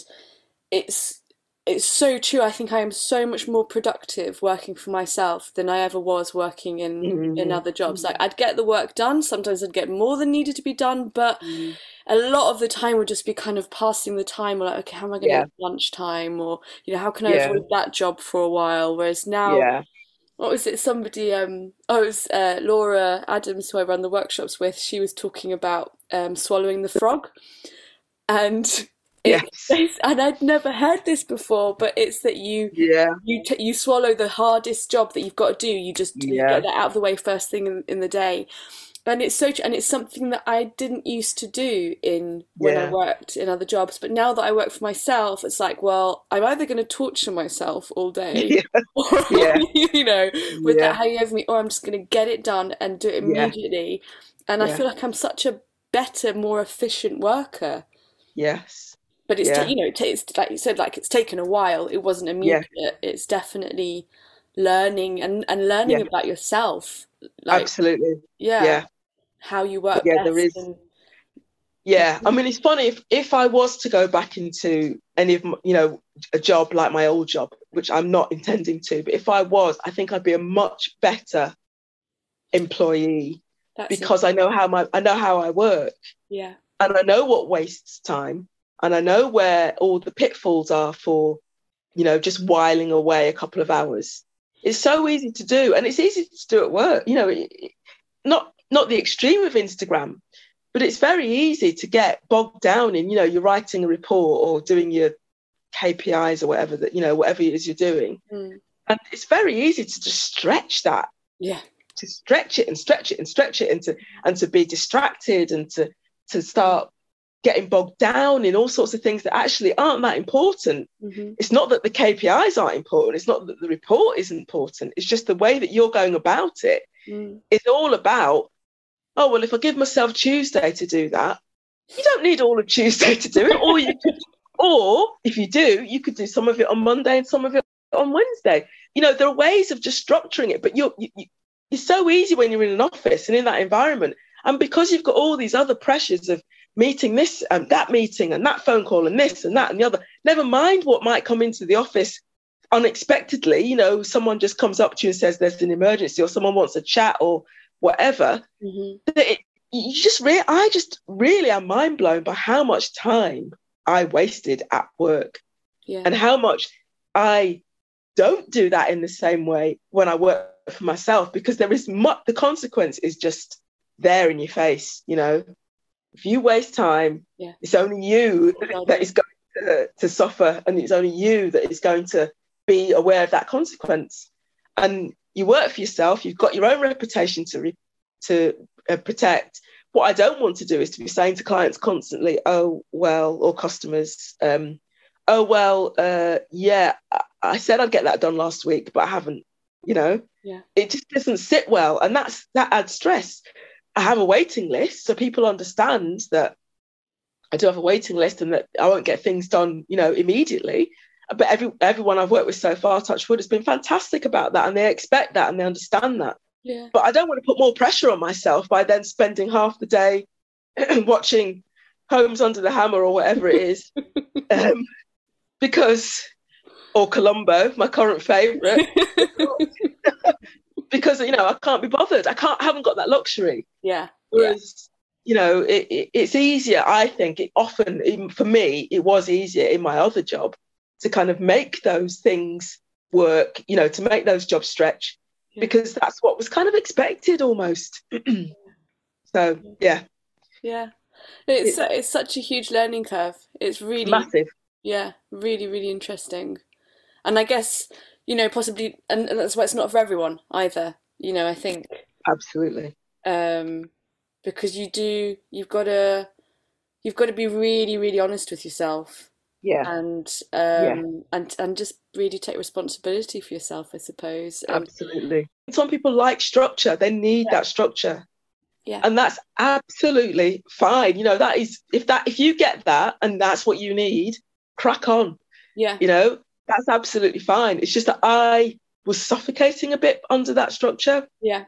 it's it's so true. I think I am so much more productive working for myself than I ever was working in mm. in other jobs. Like I'd get the work done. Sometimes I'd get more than needed to be done, but. Mm. A lot of the time would just be kind of passing the time, or like, okay, how am I going to yeah. get lunchtime, or you know, how can I yeah. avoid that job for a while? Whereas now, yeah. what was it? Somebody, um, oh, it was uh, Laura Adams, who I run the workshops with. She was talking about um, swallowing the frog, and it, Yes. and I'd never heard this before, but it's that you Yeah. you t you swallow the hardest job that you've got to do. You just you Yeah. get that out of the way first thing in, in the day. And it's so, and it's something that I didn't used to do in when I Yeah. worked in other jobs. But now that I work for myself, it's like, well, I'm either going to torture myself all day, Yeah. or, Yeah. you know, with Yeah. that hanging over me, or I'm just going to get it done and do it Yeah. immediately. And I Yeah. feel like I'm such a better, more efficient worker. Yes. But it's, ta Yeah. you know, it takes, like you said, like it's taken a while. It wasn't Yeah. immediate. It's definitely learning and, and learning Yeah. about yourself. Like, Absolutely. yeah. Yeah. How you work Yeah, there best is. and Yeah. I mean, it's funny if if I was to go back into any of my, you know, a job like my old job, which I'm not intending to, but if I was, I think I'd be a much better employee that's it. because I know how my I know how I work, Yeah, and I know what wastes time, and I know where all the pitfalls are for, you know, just whiling away a couple of hours. It's so easy to do, and it's easy to do at work. You know, it, it- not not the extreme of Instagram, but it's very easy to get bogged down in, you know, you're writing a report or doing your K P Is or whatever that, you know, whatever it is you're doing. mm. And it's very easy to just stretch that, Yeah, to stretch it and stretch it and stretch it and to and to be distracted and to to start getting bogged down in all sorts of things that actually aren't that important. hmm It's not that the K P Is aren't important. It's not that the report is important. It's just the way that you're going about it. mm. It's all about, oh, well, if I give myself Tuesday to do that, you don't need all of Tuesday to do it. Or you could, or if you do, you could do some of it on Monday and some of it on Wednesday. You know, there are ways of just structuring it, but you're, you, you, it's so easy when you're in an office and in that environment. And because you've got all these other pressures of meeting this and that meeting and that phone call and this and that and the other, never mind what might come into the office unexpectedly. You know, someone just comes up to you and says there's an emergency, or someone wants a chat or whatever. hmm It, you just re- I just really am mind blown by how much time I wasted at work Yeah, and how much I don't do that in the same way when I work for myself, because there is much, the consequence is just there in your face. You know, if you waste time, yeah, it's only you Well that done. is going to, to suffer, and it's only you that is going to be aware of that consequence. And you work for yourself, you've got your own reputation to re- to uh, protect. What I don't want to do is to be saying to clients constantly, oh, well, or customers, um, oh, well, uh, yeah, I, I said I'd get that done last week, but I haven't, you know. Yeah, It just doesn't sit well, and that's that adds stress. I have a waiting list, so people understand that I do have a waiting list and that I won't get things done, you know, immediately. But every everyone I've worked with so far, touch wood, has been fantastic about that, and they expect that and they understand that. yeah, But I don't want to put more pressure on myself by then spending half the day watching Homes Under the Hammer or whatever it is, um, because or Columbo, my current favourite, because you know I can't be bothered. I can't. I haven't got that luxury. yeah, yeah, Whereas, you know, it, it, it's easier. I think it often, even for me, it was easier in my other job to kind of make those things work. You know, to make those jobs stretch, yeah, because that's what was kind of expected almost. So yeah, yeah. It's it's su- it's such a huge learning curve. It's really, massive. yeah, really, really interesting. And I guess, you know, possibly, and, and that's why it's not for everyone either. You know, I think, Absolutely. um, because you do, you've got to, you've got to be really, really honest with yourself, Yeah. and Yeah. um, and and just really take responsibility for yourself, I suppose. And Absolutely. Some people like structure. They need yeah, that structure. yeah, And that's absolutely fine. You know, that is, if that, if you get that and that's what you need, crack on. yeah, You know, that's absolutely fine. It's just that I was suffocating a bit under that structure. yeah.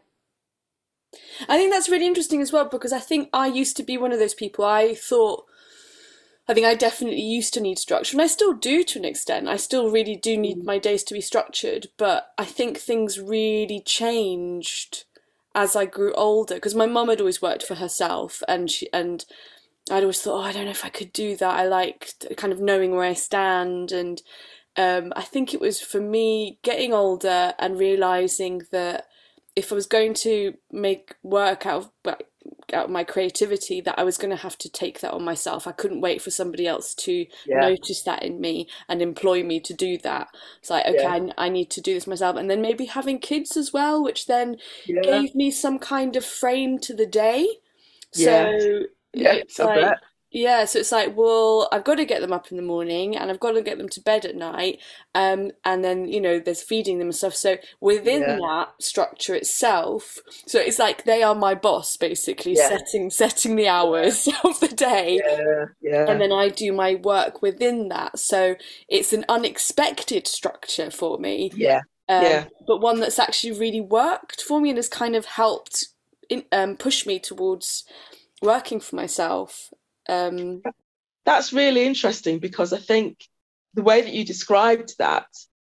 I think that's really interesting as well, because I think I used to be one of those people. I thought, I think I definitely used to need structure, and I still do to an extent. I still really do need Mm. my days to be structured, but I think things really changed as I grew older, because my mum had always worked for herself, and she and I'd always thought, oh, I don't know if I could do that. I liked kind of knowing where I stand, and um, I think it was for me getting older and realizing that if I was going to make work out of, well, out of my creativity, that I was going to have to take that on myself. I couldn't wait for somebody else to Yeah. notice that in me and employ me to do that. It's like, okay, Yeah. I, I need to do this myself. And then maybe having kids as well, which then Yeah. gave me some kind of frame to the day. Yeah. So Yes, it's I like, bet. yeah, so it's like, well, I've got to get them up in the morning and I've got to get them to bed at night. Um, and then, you know, there's feeding them and stuff. So within Yeah. that structure itself, so it's like they are my boss, basically, Yeah. setting setting the hours of the day. Yeah. Yeah. And then I do my work within that. So it's an unexpected structure for me, Yeah. um, Yeah. but one that's actually really worked for me and has kind of helped in, um, push me towards working for myself. Um, That's really interesting, because I think the way that you described that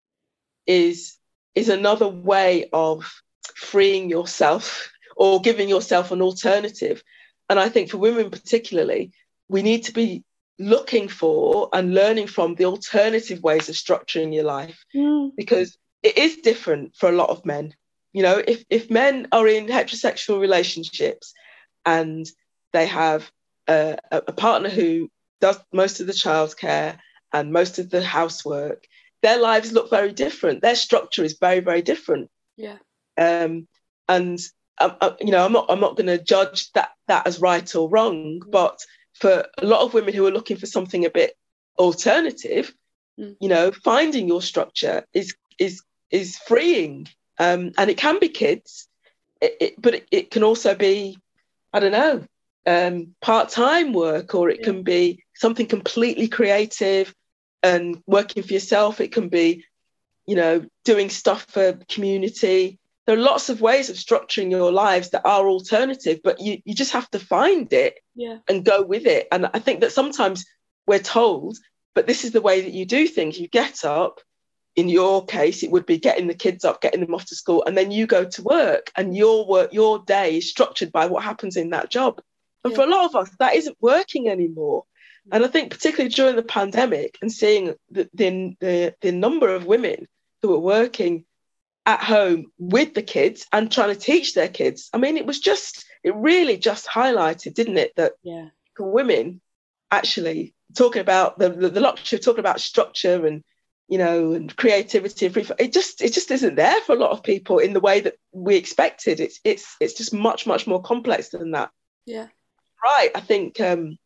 is is another way of freeing yourself or giving yourself an alternative. And I think for women particularly, we need to be looking for and learning from the alternative ways of structuring your life, mm, because it is different for a lot of men. You know, if, if men are in heterosexual relationships and they have a, a partner who does most of the childcare and most of the housework, their lives look very different. Their structure is very, very different. yeah, Um, and um, uh, you know, I'm not, I'm not going to judge that that as right or wrong. But for a lot of women who are looking for something a bit alternative, mm, you know, finding your structure is is is freeing. Um, and it can be kids, it, it, but it, it can also be, I don't know, um, part-time work, or it Yeah. can be something completely creative and working for yourself. It can be, you know, doing stuff for community. There are lots of ways of structuring your lives that are alternative, but you, you just have to find it yeah, and go with it. And I think that sometimes we're told, but this is the way that you do things. You get up. In your case, it would be getting the kids up, getting them off to school, and then you go to work, and your work, your day is structured by what happens in that job. And Yeah. for a lot of us, that isn't working anymore. And I think particularly during the pandemic and seeing the, the, the, the number of women who were working at home with the kids and trying to teach their kids, I mean, it was just, it really just highlighted, didn't it, that yeah, for women, actually talking about the, the, the luxury of talking about structure and, you know, and creativity and free, it just it just isn't there for a lot of people in the way that we expected. It's it's it's just much much more complex than that. yeah, Right. I think um,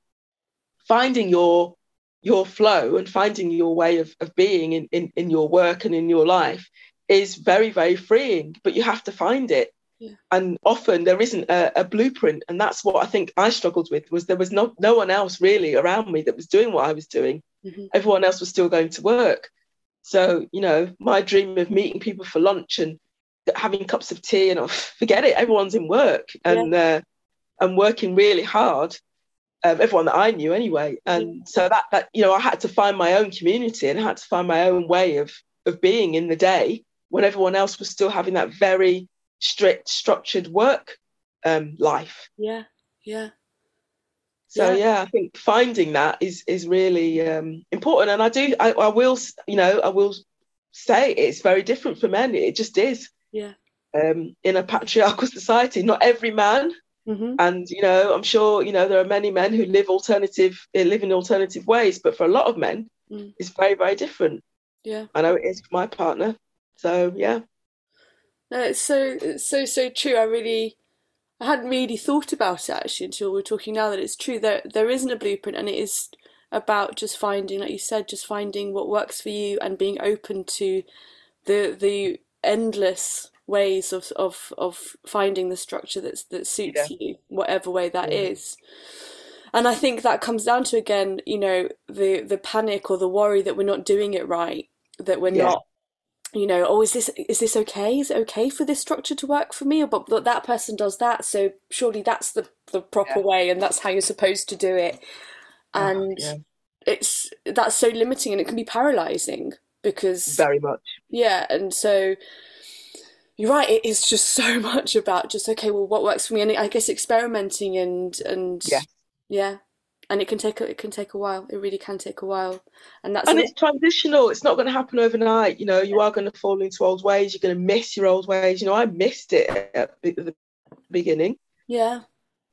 finding your your flow and finding your way of, of being in, in in your work and in your life is very very freeing. But you have to find it. Yeah. And often there isn't a, a blueprint, and that's what I think I struggled with. Was there was no no one else really around me that was doing what I was doing. mm-hmm. Everyone else was still going to work. So, you know, my dream of meeting people for lunch and having cups of tea and oh, forget it, everyone's in work and uh, and working really hard. Um, everyone that I knew anyway. And Yeah. so that, that, you know, I had to find my own community and I had to find my own way of, of being in the day when everyone else was still having that very strict, structured work um, life. Yeah, yeah. So Yeah. yeah, I think finding that is is really um, important, and I do. I, I will, you know, I will say it's very different for men. It just is. Yeah. Um, in a patriarchal society, not every man, Mm-hmm. and you know, I'm sure you know there are many men who live alternative, live in alternative ways, but for a lot of men, Mm. it's very very different. Yeah. I know it is for my partner. So yeah, No, it's so it's so so true. I really I hadn't really thought about it actually until we are talking now that it's true. There there isn't a blueprint and it is about just finding, like you said, just finding what works for you and being open to the the endless ways of of, of finding the structure that's that suits Yeah. you, whatever way that Yeah. is. And I think that comes down to, again, you know, the the panic or the worry that we're not doing it right, that we're Yeah. not, you know, oh, is this is this okay? Is it okay for this structure to work for me? Or but that that person does that, so surely that's the the proper Yeah. way, and that's how you're supposed to do it. Oh, And yeah, it's that's so limiting, and it can be paralyzing because very much. yeah, and so you're right. It is just so much about just okay, well, what works for me, and I guess experimenting and and Yeah. yeah, And it can take a, it can take a while. It really can take a while, and that's and a, it's transitional. It's not going to happen overnight. You know, you are going to fall into old ways. You're going to miss your old ways. You know, I missed it at the beginning. Yeah.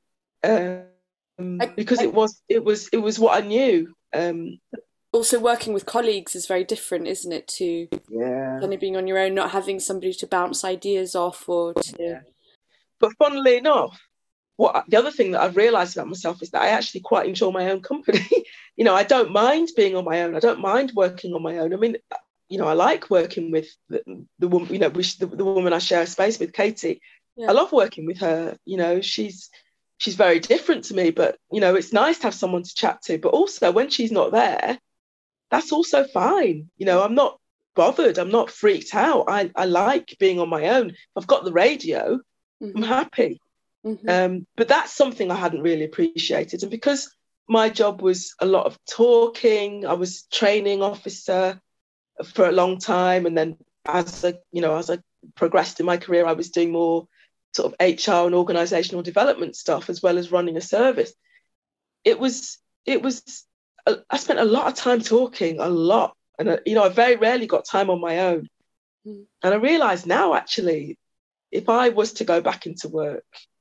Um, I, because I, it was it was it was what I knew. Um, also, working with colleagues is very different, isn't it? To yeah, only being on your own, not having somebody to bounce ideas off or to. Yeah. But funnily enough, what the other thing that I've realised about myself is that I actually quite enjoy my own company. You know, I don't mind being on my own. I don't mind working on my own. I mean, you know, I like working with the, the woman. You know, which the, the woman I share a space with, Katie. Yeah. I love working with her. You know, she's she's very different to me, but you know, it's nice to have someone to chat to. But also, when she's not there, that's also fine. You know, I'm not bothered. I'm not freaked out. I I like being on my own. If I've got the radio, mm-hmm. I'm happy. Mm-hmm. Um, but that's something I hadn't really appreciated. And because my job was a lot of talking, I was training officer for a long time. And then as I, you know, as I progressed in my career, I was doing more sort of H R and organizational development stuff, as well as running a service. It was, it was, I spent a lot of time talking, a lot. And, you know, I very rarely got time on my own. Mm. And I realized now, actually, if I was to go back into work,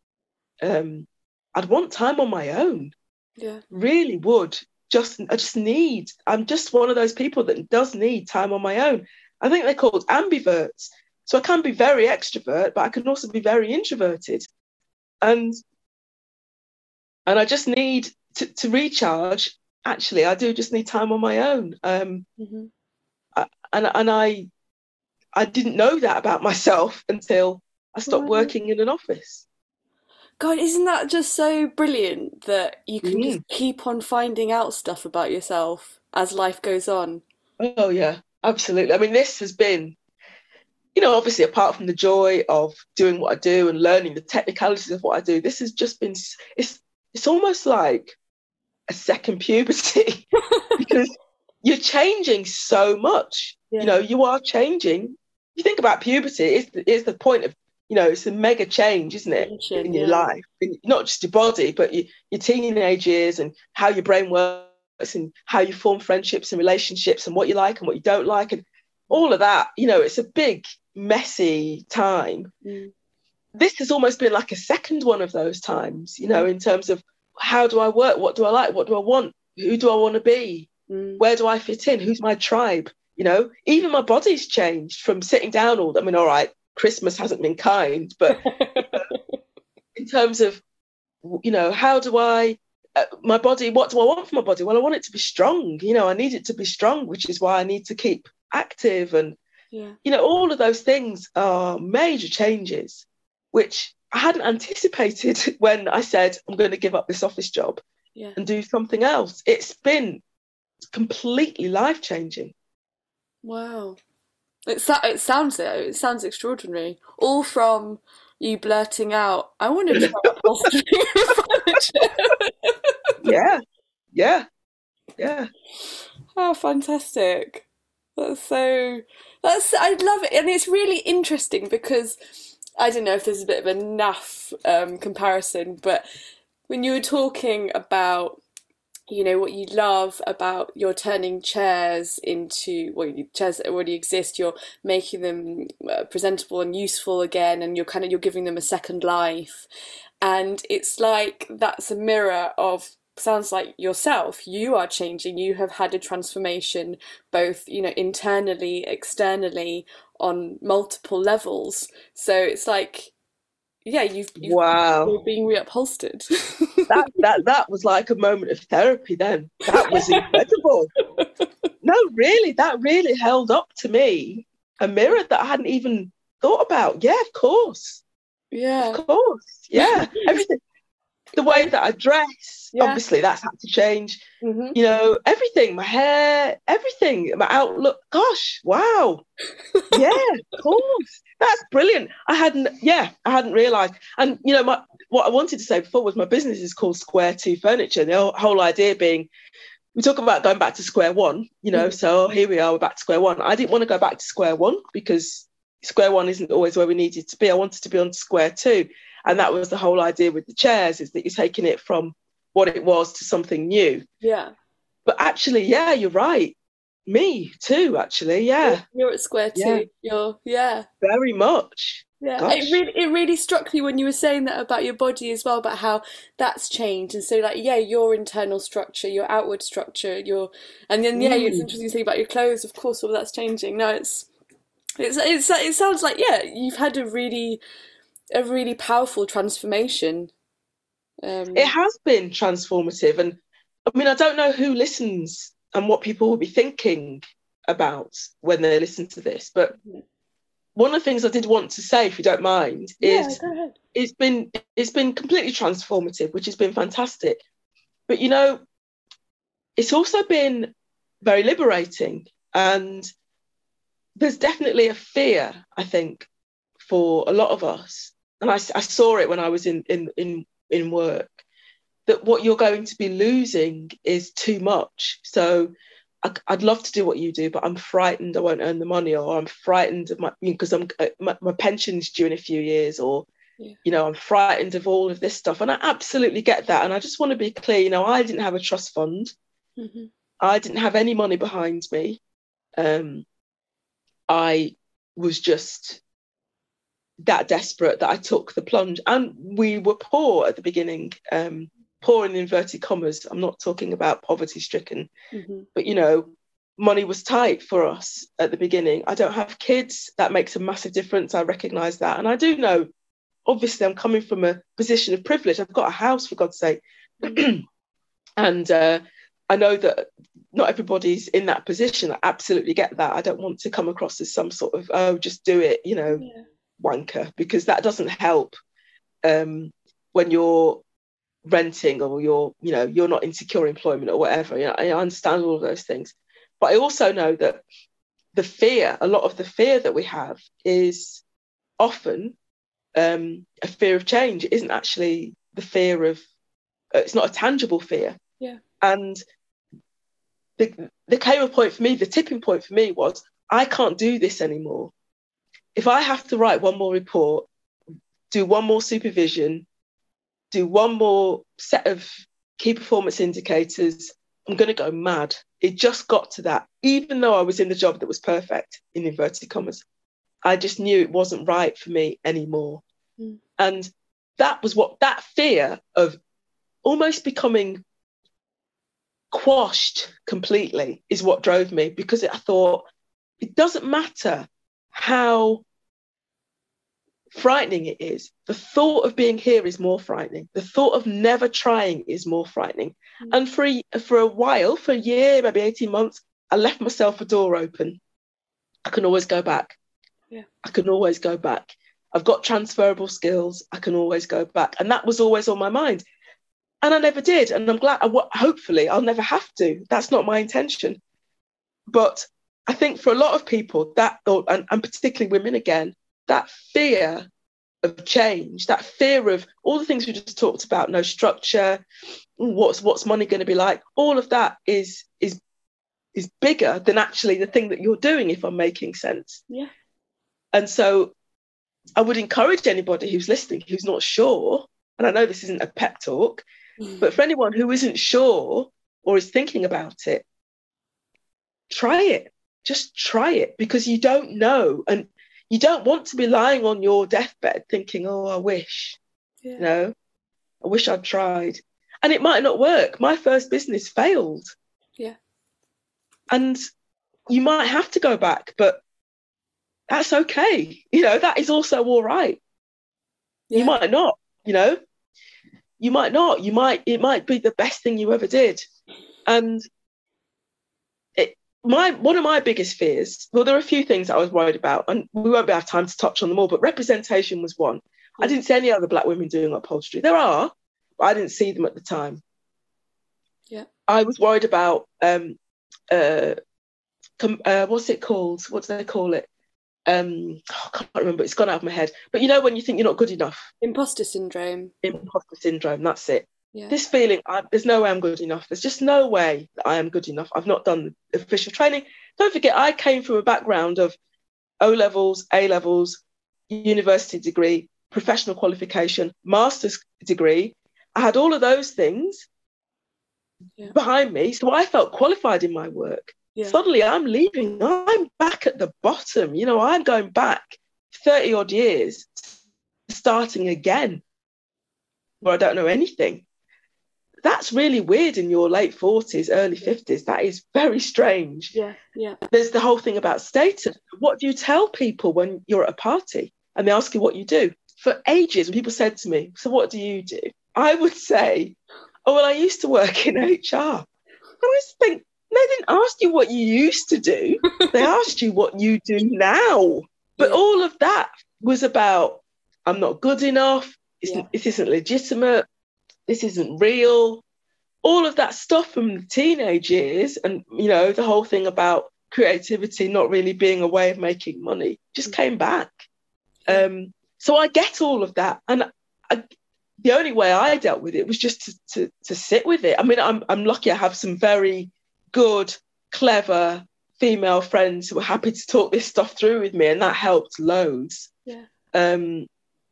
um, I'd want time on my own. Yeah. Really would. Just, I just need, I'm just one of those people that does need time on my own. I think they're called ambiverts. So I can be very extrovert, but I can also be very introverted. And, and I just need to, to recharge. Actually, I do just need time on my own. Um, mm-hmm. I, and, and I, I didn't know that about myself until I stopped wow. working in an office. God, isn't that just so brilliant that you can mm. just keep on finding out stuff about yourself as life goes on? Oh, yeah, absolutely. I mean, this has been, you know, obviously, apart from the joy of doing what I do and learning the technicalities of what I do, this has just been, it's, it's almost like a second puberty because you're changing so much. Yeah. You know, you are changing. You think about puberty, it's the, it's the point of, you know, it's a mega change, isn't it, in your yeah. life? In, not just your body, but your, your teenage years and how your brain works and how you form friendships and relationships and what you like and what you don't like and all of that. You know, it's a big, messy time. Mm. This has almost been like a second one of those times, you know, mm. in terms of how do I work? What do I like? What do I want? Who do I want to be? Mm. Where do I fit in? Who's my tribe? You know, even my body's changed from sitting down all, I mean, all right, Christmas hasn't been kind, but in terms of, you know, how do I, uh, my body, what do I want for my body? Well, I want it to be strong. You know, I need it to be strong, which is why I need to keep active. And, yeah. you know, all of those things are major changes, which I hadn't anticipated when I said, I'm going to give up this office job yeah. and do something else. It's been completely life-changing. Wow. It, it sounds it sounds extraordinary. All from you blurting out, I want to try upholstering furniture. Yeah, yeah, yeah. Oh, fantastic! That's so. That's I love it, and it's really interesting because I don't know if there's a bit of a naff um, comparison, but when you were talking about, you know, what you love about you're turning chairs into, well, chairs that already exist, you're making them uh, presentable and useful again, and you're kind of, you're giving them a second life. And it's like, that's a mirror of, sounds like yourself. You are changing. You have had a transformation, both, you know, internally, externally, on multiple levels. So it's like, yeah, you've, you've wow. you're being reupholstered. that that that was like a moment of therapy then. That was incredible. No, really, that really held up to me a mirror that I hadn't even thought about. Yeah, of course. Yeah. Of course. Yeah. Everything. The way that I dress, yeah. obviously that's had to change. Mm-hmm. You know, everything, my hair, everything, my outlook. Gosh, wow. Yeah, of course. That's brilliant. I hadn't, yeah, I hadn't realised. And, you know, my, what I wanted to say before was my business is called Square Two Furniture. The whole, whole idea being, we talk about going back to square one, you know, mm-hmm. so here we are, we're back to square one. I didn't want to go back to square one because square one isn't always where we needed to be. I wanted to be on square two. And that was the whole idea with the chairs, is that you're taking it from what it was to something new. Yeah. But actually, yeah, you're right. Me too, actually, yeah. You're, you're at square two. Yeah. You're, yeah. Very much. Yeah, Gosh. it really it really struck me when you were saying that about your body as well, about how that's changed. And so, like, yeah, your internal structure, your outward structure, your and then yeah, Mm. it's interesting to think about your clothes. Of course, all that's changing. No, it's it's it's it sounds like, yeah, you've had a really a really powerful transformation. Um, It has been transformative. And I mean, I don't know who listens and what people will be thinking about when they listen to this, but Mhm. one of the things I did want to say, if you don't mind, yeah, is go ahead. it's been it's been completely transformative, which has been fantastic. But you know, it's also been very liberating, and there's definitely a fear, I think, for a lot of us. And I, I saw it when I was in in in in work, that what you're going to be losing is too much. So I, I'd love to do what you do, but I'm frightened I won't earn the money, or I'm frightened of my, because I'm my, my pension's due in a few years, or Yeah. you know, I'm frightened of all of this stuff. And I absolutely get that. And I just want to be clear, you know, I didn't have a trust fund. Mhm. I didn't have any money behind me. Um, I was just that desperate that I took the plunge. And we were poor at the beginning, um, poor in inverted commas. I'm not talking about poverty stricken, Mhm. but you know, money was tight for us at the beginning. I don't have kids. That makes a massive difference. I recognise that. And I do know, obviously, I'm coming from a position of privilege. I've got a house, for God's sake. Mhm. And uh, I know that not everybody's in that position. I absolutely get that. I don't want to come across as some sort of, oh, just do it, you know, Yeah. wanker, because that doesn't help um, when you're renting, or you're, you know, you're not in secure employment or whatever. You know, I understand all of those things. But I also know that the fear, a lot of the fear that we have is often um, a fear of change. It isn't actually the fear of, uh, it's not a tangible fear. Yeah. And the, the came a point for me, the tipping point for me was, I can't do this anymore. If I have to write one more report, do one more supervision, do one more set of key performance indicators, I'm going to go mad. It just got to that. Even though I was in the job that was perfect, in inverted commas, I just knew it wasn't right for me anymore. Mm. And that was what, that fear of almost becoming quashed completely is what drove me, because I thought, it doesn't matter how frightening it is. The thought of being here is more frightening. The thought of never trying is more frightening. Mm. And for a, for a while, for a year, maybe eighteen months, I left myself a door open. I can always go back. Yeah. I can always go back. I've got transferable skills. I can always go back. And that was always on my mind. And I never did. And I'm glad, I, hopefully I'll never have to. That's not my intention. But I think for a lot of people, that, and, and particularly women again, that fear of change, that fear of all the things we just talked about, no structure, what's what's money going to be like, all of that is is is bigger than actually the thing that you're doing, if I'm making sense. Yeah. And so I would encourage anybody who's listening, who's not sure, and I know this isn't a pep talk, Mm. but for anyone who isn't sure or is thinking about it, try it. Just try it, because you don't know. And you don't want to be lying on your deathbed thinking, oh, I wish, Yeah. you know, I wish I'd tried. And it might not work. My first business failed. Yeah. And you might have to go back, but that's okay. You know, that is also all right. Yeah. You might not, you know, you might not. You might, it might be the best thing you ever did. And it, my one of my biggest fears, well, there are a few things I was worried about, and we won't be have time to touch on them all, but representation was one. Yeah. I didn't see any other Black women doing upholstery. There are, but I didn't see them at the time. Yeah. I was worried about, um, uh, com- uh, what's it called? What do they call it? Um, oh, I can't remember. It's gone out of my head. But you know when you think you're not good enough? Imposter syndrome. Imposter syndrome, that's it. Yeah. This feeling, I, there's no way I'm good enough. There's just no way that I am good enough. I've not done the official training. Don't forget, I came from a background of O-levels, A-levels, university degree, professional qualification, master's degree. I had all of those things, yeah. behind me. So I felt qualified in my work. Yeah. Suddenly I'm leaving. I'm back at the bottom. You know, I'm going back thirty odd years, starting again, where I don't know anything. That's really weird in your late forties, early fifties. That is very strange. Yeah, yeah. There's the whole thing about status. What do you tell people when you're at a party and they ask you what you do? For ages, when people said to me, so what do you do? I would say, oh, well, I used to work in H R. And I just think, they didn't ask you what you used to do. They asked you what you do now. But Yeah. all of that was about, I'm not good enough. It's, Yeah. This isn't legitimate. This isn't real. All of that stuff from the teenage years, and, you know, the whole thing about creativity not really being a way of making money just came back. Yeah. Um, so I get all of that. And I, the only way I dealt with it was just to, to, to sit with it. I mean, I'm, I'm lucky I have some very good, clever female friends who were happy to talk this stuff through with me, and that helped loads. Yeah. Um,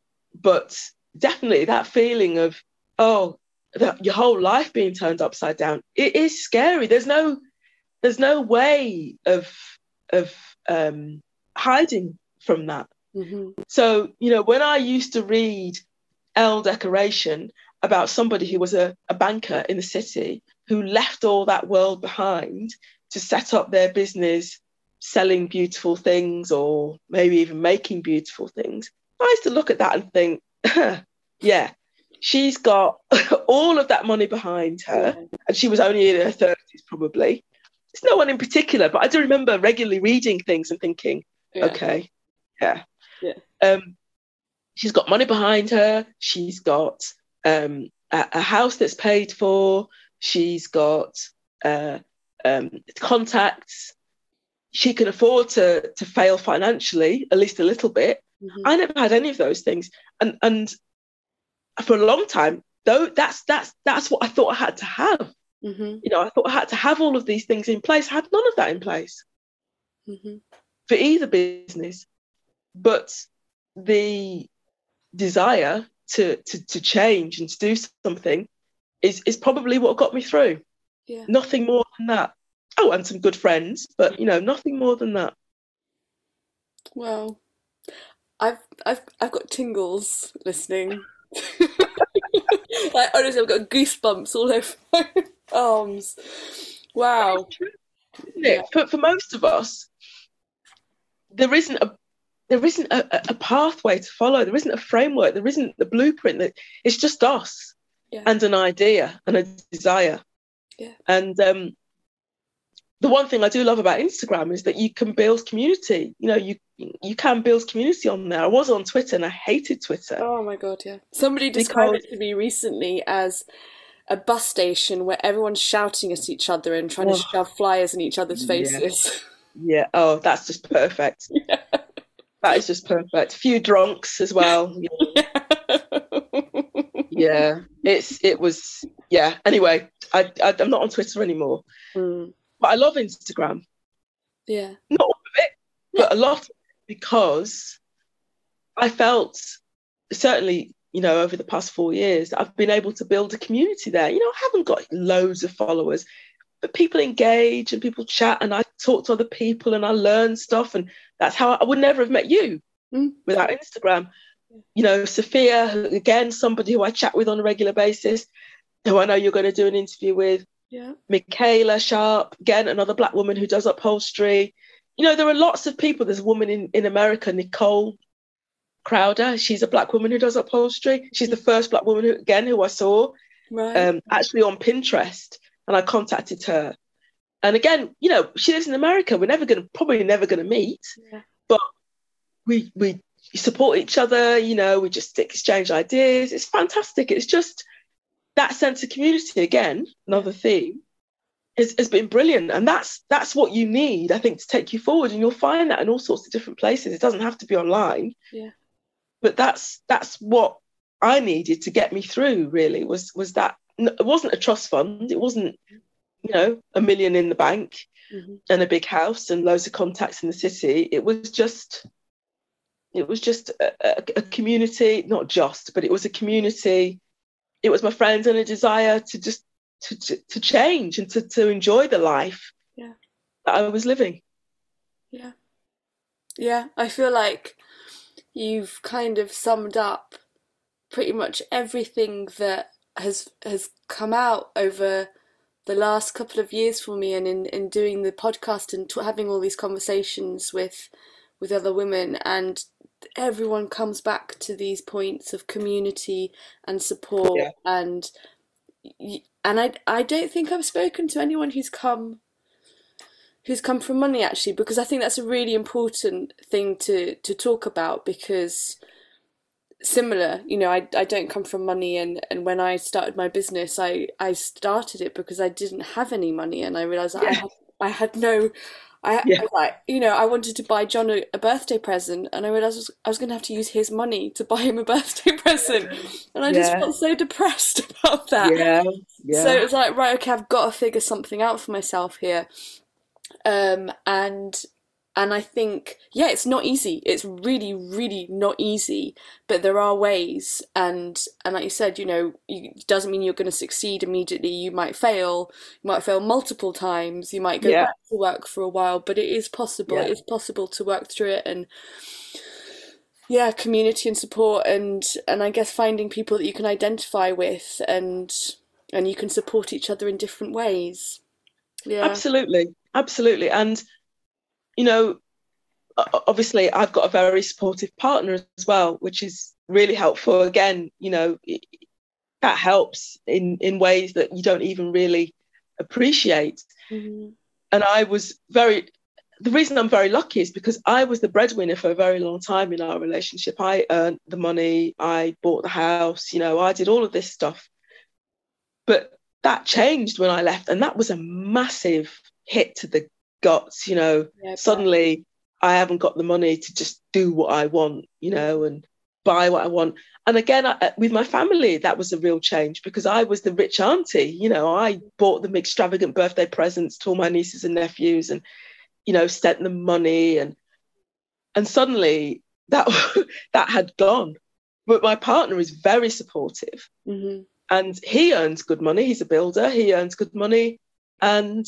but definitely that feeling of, oh, that your whole life being turned upside down, it is scary. There's no, there's no way of of um, hiding from that. Mm-hmm. So, you know, when I used to read Elle Decoration about somebody who was a, a banker in the city who left all that world behind to set up their business selling beautiful things, or maybe even making beautiful things, I used to look at that and think, yeah, she's got all of that money behind her, Yeah. and she was only in her thirties probably. It's no one in particular, but I do remember regularly reading things and thinking, Yeah. okay, yeah. Yeah. Um, she's got money behind her. She's got um, a, a house that's paid for. She's got uh, um, contacts. She can afford to to fail financially, at least a little bit. Mm-hmm. I never had any of those things, and and for a long time, though, that's that's that's what I thought I had to have. Mm-hmm. You know, I thought I had to have all of these things in place. I had none of that in place Mm-hmm. for either business. But the desire to, to to change and to do something is is probably what got me through. Yeah. Nothing more than that. Oh, and some good friends, but you know, nothing more than that. Well, I've I've I've got tingles listening. Like honestly, I've got goosebumps all over my arms. Wow. Isn't it? For for most of us, there isn't a there isn't a, a pathway to follow. There isn't a framework. There isn't the blueprint. That it's just us Yeah. and an idea and a desire. Yeah. And um, the one thing I do love about Instagram is that you can build community. You know, you you can build community on there. I was on Twitter and I hated Twitter. Oh my God, yeah. Somebody described Because- it to me recently as a bus station where everyone's shouting at each other and trying to Oh. shove flyers in each other's Yeah. faces. Yeah. Oh, that's just perfect. Yeah. That is just perfect. A few drunks as well. Yeah. It's it was yeah. Anyway, I, I I'm not on Twitter anymore, Mm. but I love Instagram. Yeah. Not all of it, but a lot, because I felt certainly, you know, over the past four years, I've been able to build a community there. You know, I haven't got loads of followers, but people engage and people chat, and I talk to other people and I learn stuff, and that's how I, I would never have met you Mm. without Instagram. You know, Sophia, who- again, somebody who I chat with on a regular basis, who I know you're going to do an interview with. Yeah. Michaela Sharp, again, another Black woman who does upholstery. You know, there are lots of people. There's a woman in, in America, Nicole Crowder. She's a Black woman who does upholstery. She's the first Black woman, who, again, who I saw Right. um, actually on Pinterest, and I contacted her. And again, you know, she lives in America. We're never going to, probably never going to meet, Yeah. but we we support each other. You know, we just exchange ideas. It's fantastic. It's just that sense of community, again, another theme, has, has been brilliant. And that's that's what you need, I think, to take you forward. And you'll find that in all sorts of different places. It doesn't have to be online. Yeah. But that's that's what I needed to get me through, really, was was that. It wasn't a trust fund. It wasn't, you know, a million in the bank Mhm. and a big house and loads of contacts in the city. It was just, it was just a, a, a community, not just, but it was a community. It was my friends and a desire to just to, to, to change and to, to enjoy the life Yeah. that I was living. Yeah. Yeah. I feel like you've kind of summed up pretty much everything that has has come out over the last couple of years for me, and in, in doing the podcast and t- having all these conversations with with other women, and everyone comes back to these points of community and support. Yeah. and and I I don't think I've spoken to anyone who's come who's come from money, actually, because I think that's a really important thing to to talk about, because similar, you know, I, I don't come from money, and, and when I started my business, I, I started it because I didn't have any money, and I realised that Yeah. I had I had no, I, Yeah. I like, you know, I wanted to buy John a, a birthday present, and I realised I was, I was going to have to use his money to buy him a birthday present, and I just Yeah. felt so depressed about that. Yeah, yeah. So it was like, right, okay, I've got to figure something out for myself here, um, and. And I think, yeah, it's not easy. It's really, really not easy. But there are ways. And and like you said, you know, it doesn't mean you're going to succeed immediately. You might fail. You might fail multiple times. You might go Yeah. back to work for a while. But it is possible. Yeah. It is possible to work through it. And yeah, community and support. And, and I guess finding people that you can identify with. And and you can support each other in different ways. Yeah. Absolutely. Absolutely. And you know, obviously I've got a very supportive partner as well, which is really helpful. Again, you know, that helps in, in ways that you don't even really appreciate. Mm-hmm. And I was very, the reason I'm very lucky is because I was the breadwinner for a very long time in our relationship. I earned the money, I bought the house, you know, I did all of this stuff. But that changed when I left, and that was a massive hit to the guts, you know. Yeah, Suddenly I haven't got the money to just do what I want, you know, and buy what I want. And again, I, with my family, that was a real change, because I was the rich auntie, you know. I bought them extravagant birthday presents to all my nieces and nephews, and, you know, sent them money, and and suddenly that that had gone. But my partner is very supportive. Mm-hmm. And he earns good money. He's a builder. He earns good money, and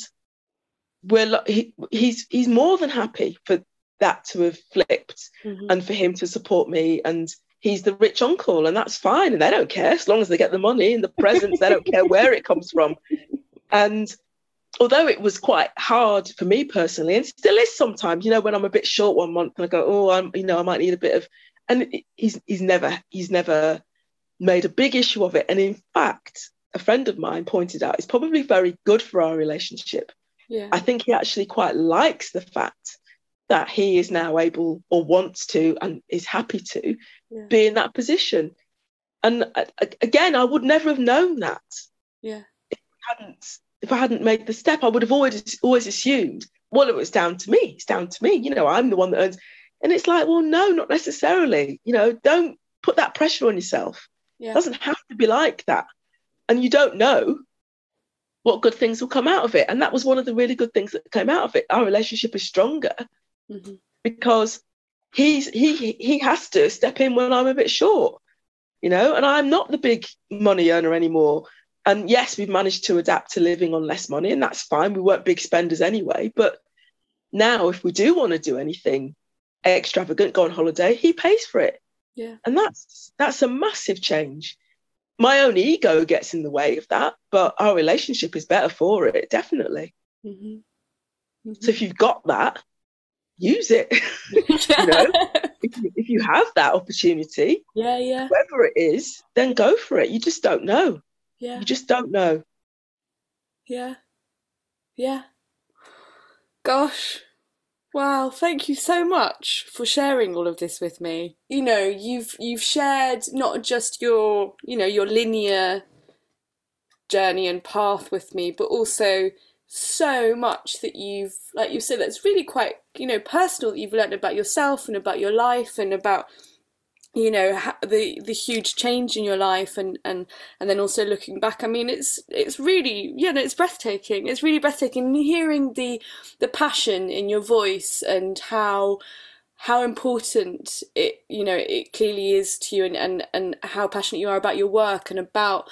we're he, he's he's more than happy for that to have flipped, Mm-hmm. and for him to support me. And he's the rich uncle, and that's fine. And they don't care as long as they get the money and the presents. They don't care where it comes from. And although it was quite hard for me personally, and still is sometimes, you know, when I'm a bit short one month and I go, oh, I'm, you know, I might need a bit of, and he's he's never he's never made a big issue of it. And in fact, a friend of mine pointed out it's probably very good for our relationship. Yeah. I think he actually quite likes the fact that he is now able, or wants to, and is happy to, Yeah. be in that position. And uh, again, I would never have known that. Yeah. If I hadn't, if I hadn't made the step, I would have always always assumed, well, it was down to me. It's down to me. You know, I'm the one that earns. And it's like, well, no, not necessarily. You know, don't put that pressure on yourself. Yeah. It doesn't have to be like that. And you don't know what good things will come out of it. And that was one of the really good things that came out of it. Our relationship is stronger Mm-hmm. because he's he he has to step in when I'm a bit short, you know, and I'm not the big money earner anymore. And yes, we've managed to adapt to living on less money, and that's fine. We weren't big spenders anyway. But now if we do want to do anything extravagant, go on holiday, he pays for it. Yeah. And that's that's a massive change. My own ego gets in the way of that, but our relationship is better for it, definitely. Mm-hmm. Mm-hmm. So if you've got that, use it. You know, if you, if you have that opportunity, yeah, yeah, whatever it is, then go for it. You just don't know. yeah, You just don't know. yeah, yeah. Gosh. Wow, thank you so much for sharing all of this with me. You know, you've you've shared not just your, you know, your linear journey and path with me, but also so much that you've, like you said, that's really quite, you know, personal, that you've learned about yourself and about your life and about, you know, ha- the the huge change in your life, and and and then also looking back. I mean, it's it's really, yeah, no, it's breathtaking. It's really breathtaking. And hearing the the passion in your voice, and how how important it, you know, it clearly is to you, and and and how passionate you are about your work and about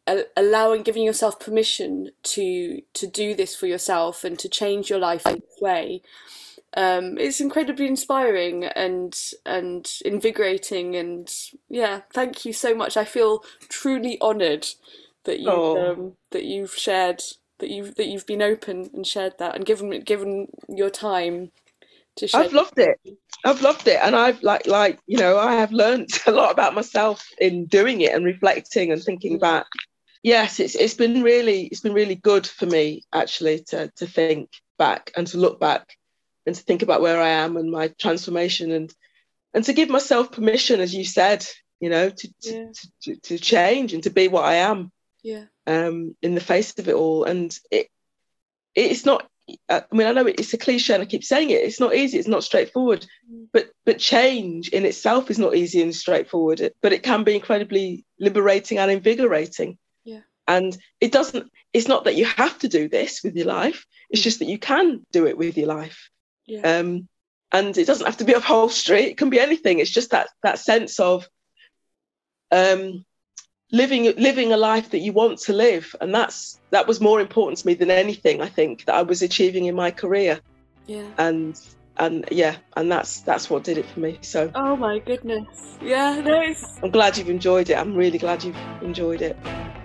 allowing, giving yourself permission to to do this for yourself and to change your life in this way. Um, it's incredibly inspiring and and invigorating, and yeah, thank you so much. I feel truly honoured that you Oh. um, that you've shared that you that you've been open and shared that and given given your time to share. I've loved it. I've loved it, and I've like like you know I have learned a lot about myself in doing it and reflecting and thinking back. Yes, it's it's been really it's been really good for me actually to to think back and to look back and to think about where I am and my transformation, and and to give myself permission, as you said, you know, to to, Yeah. to, to, to change and to be what I am. Yeah. Um, in the face of it all, and it it's not. I mean, I know it's a cliche, and I keep saying it. It's not easy. It's not straightforward. Mm. But but change in itself is not easy and straightforward. But it can be incredibly liberating and invigorating. Yeah. And it doesn't. It's not that you have to do this with your life. It's just that you can do it with your life. Yeah. Um, and it doesn't have to be upholstery. It can be anything. It's just that that sense of um. living living a life that you want to live, and that's that was more important to me than anything I think that I was achieving in my career. Yeah. And and yeah, and that's that's what did it for me. So Oh my goodness. Yeah, no, it's I'm glad you've enjoyed it. I'm really glad you've enjoyed it.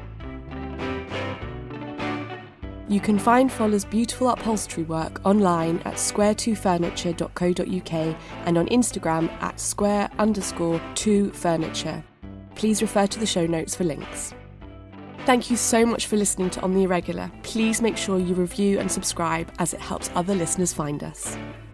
You can find Fola's beautiful upholstery work online at square two furniture dot co dot uk and on Instagram at square underscore two furniture. Please refer to the show notes for links. Thank you so much for listening to On the Irregular. Please make sure you review and subscribe, as it helps other listeners find us.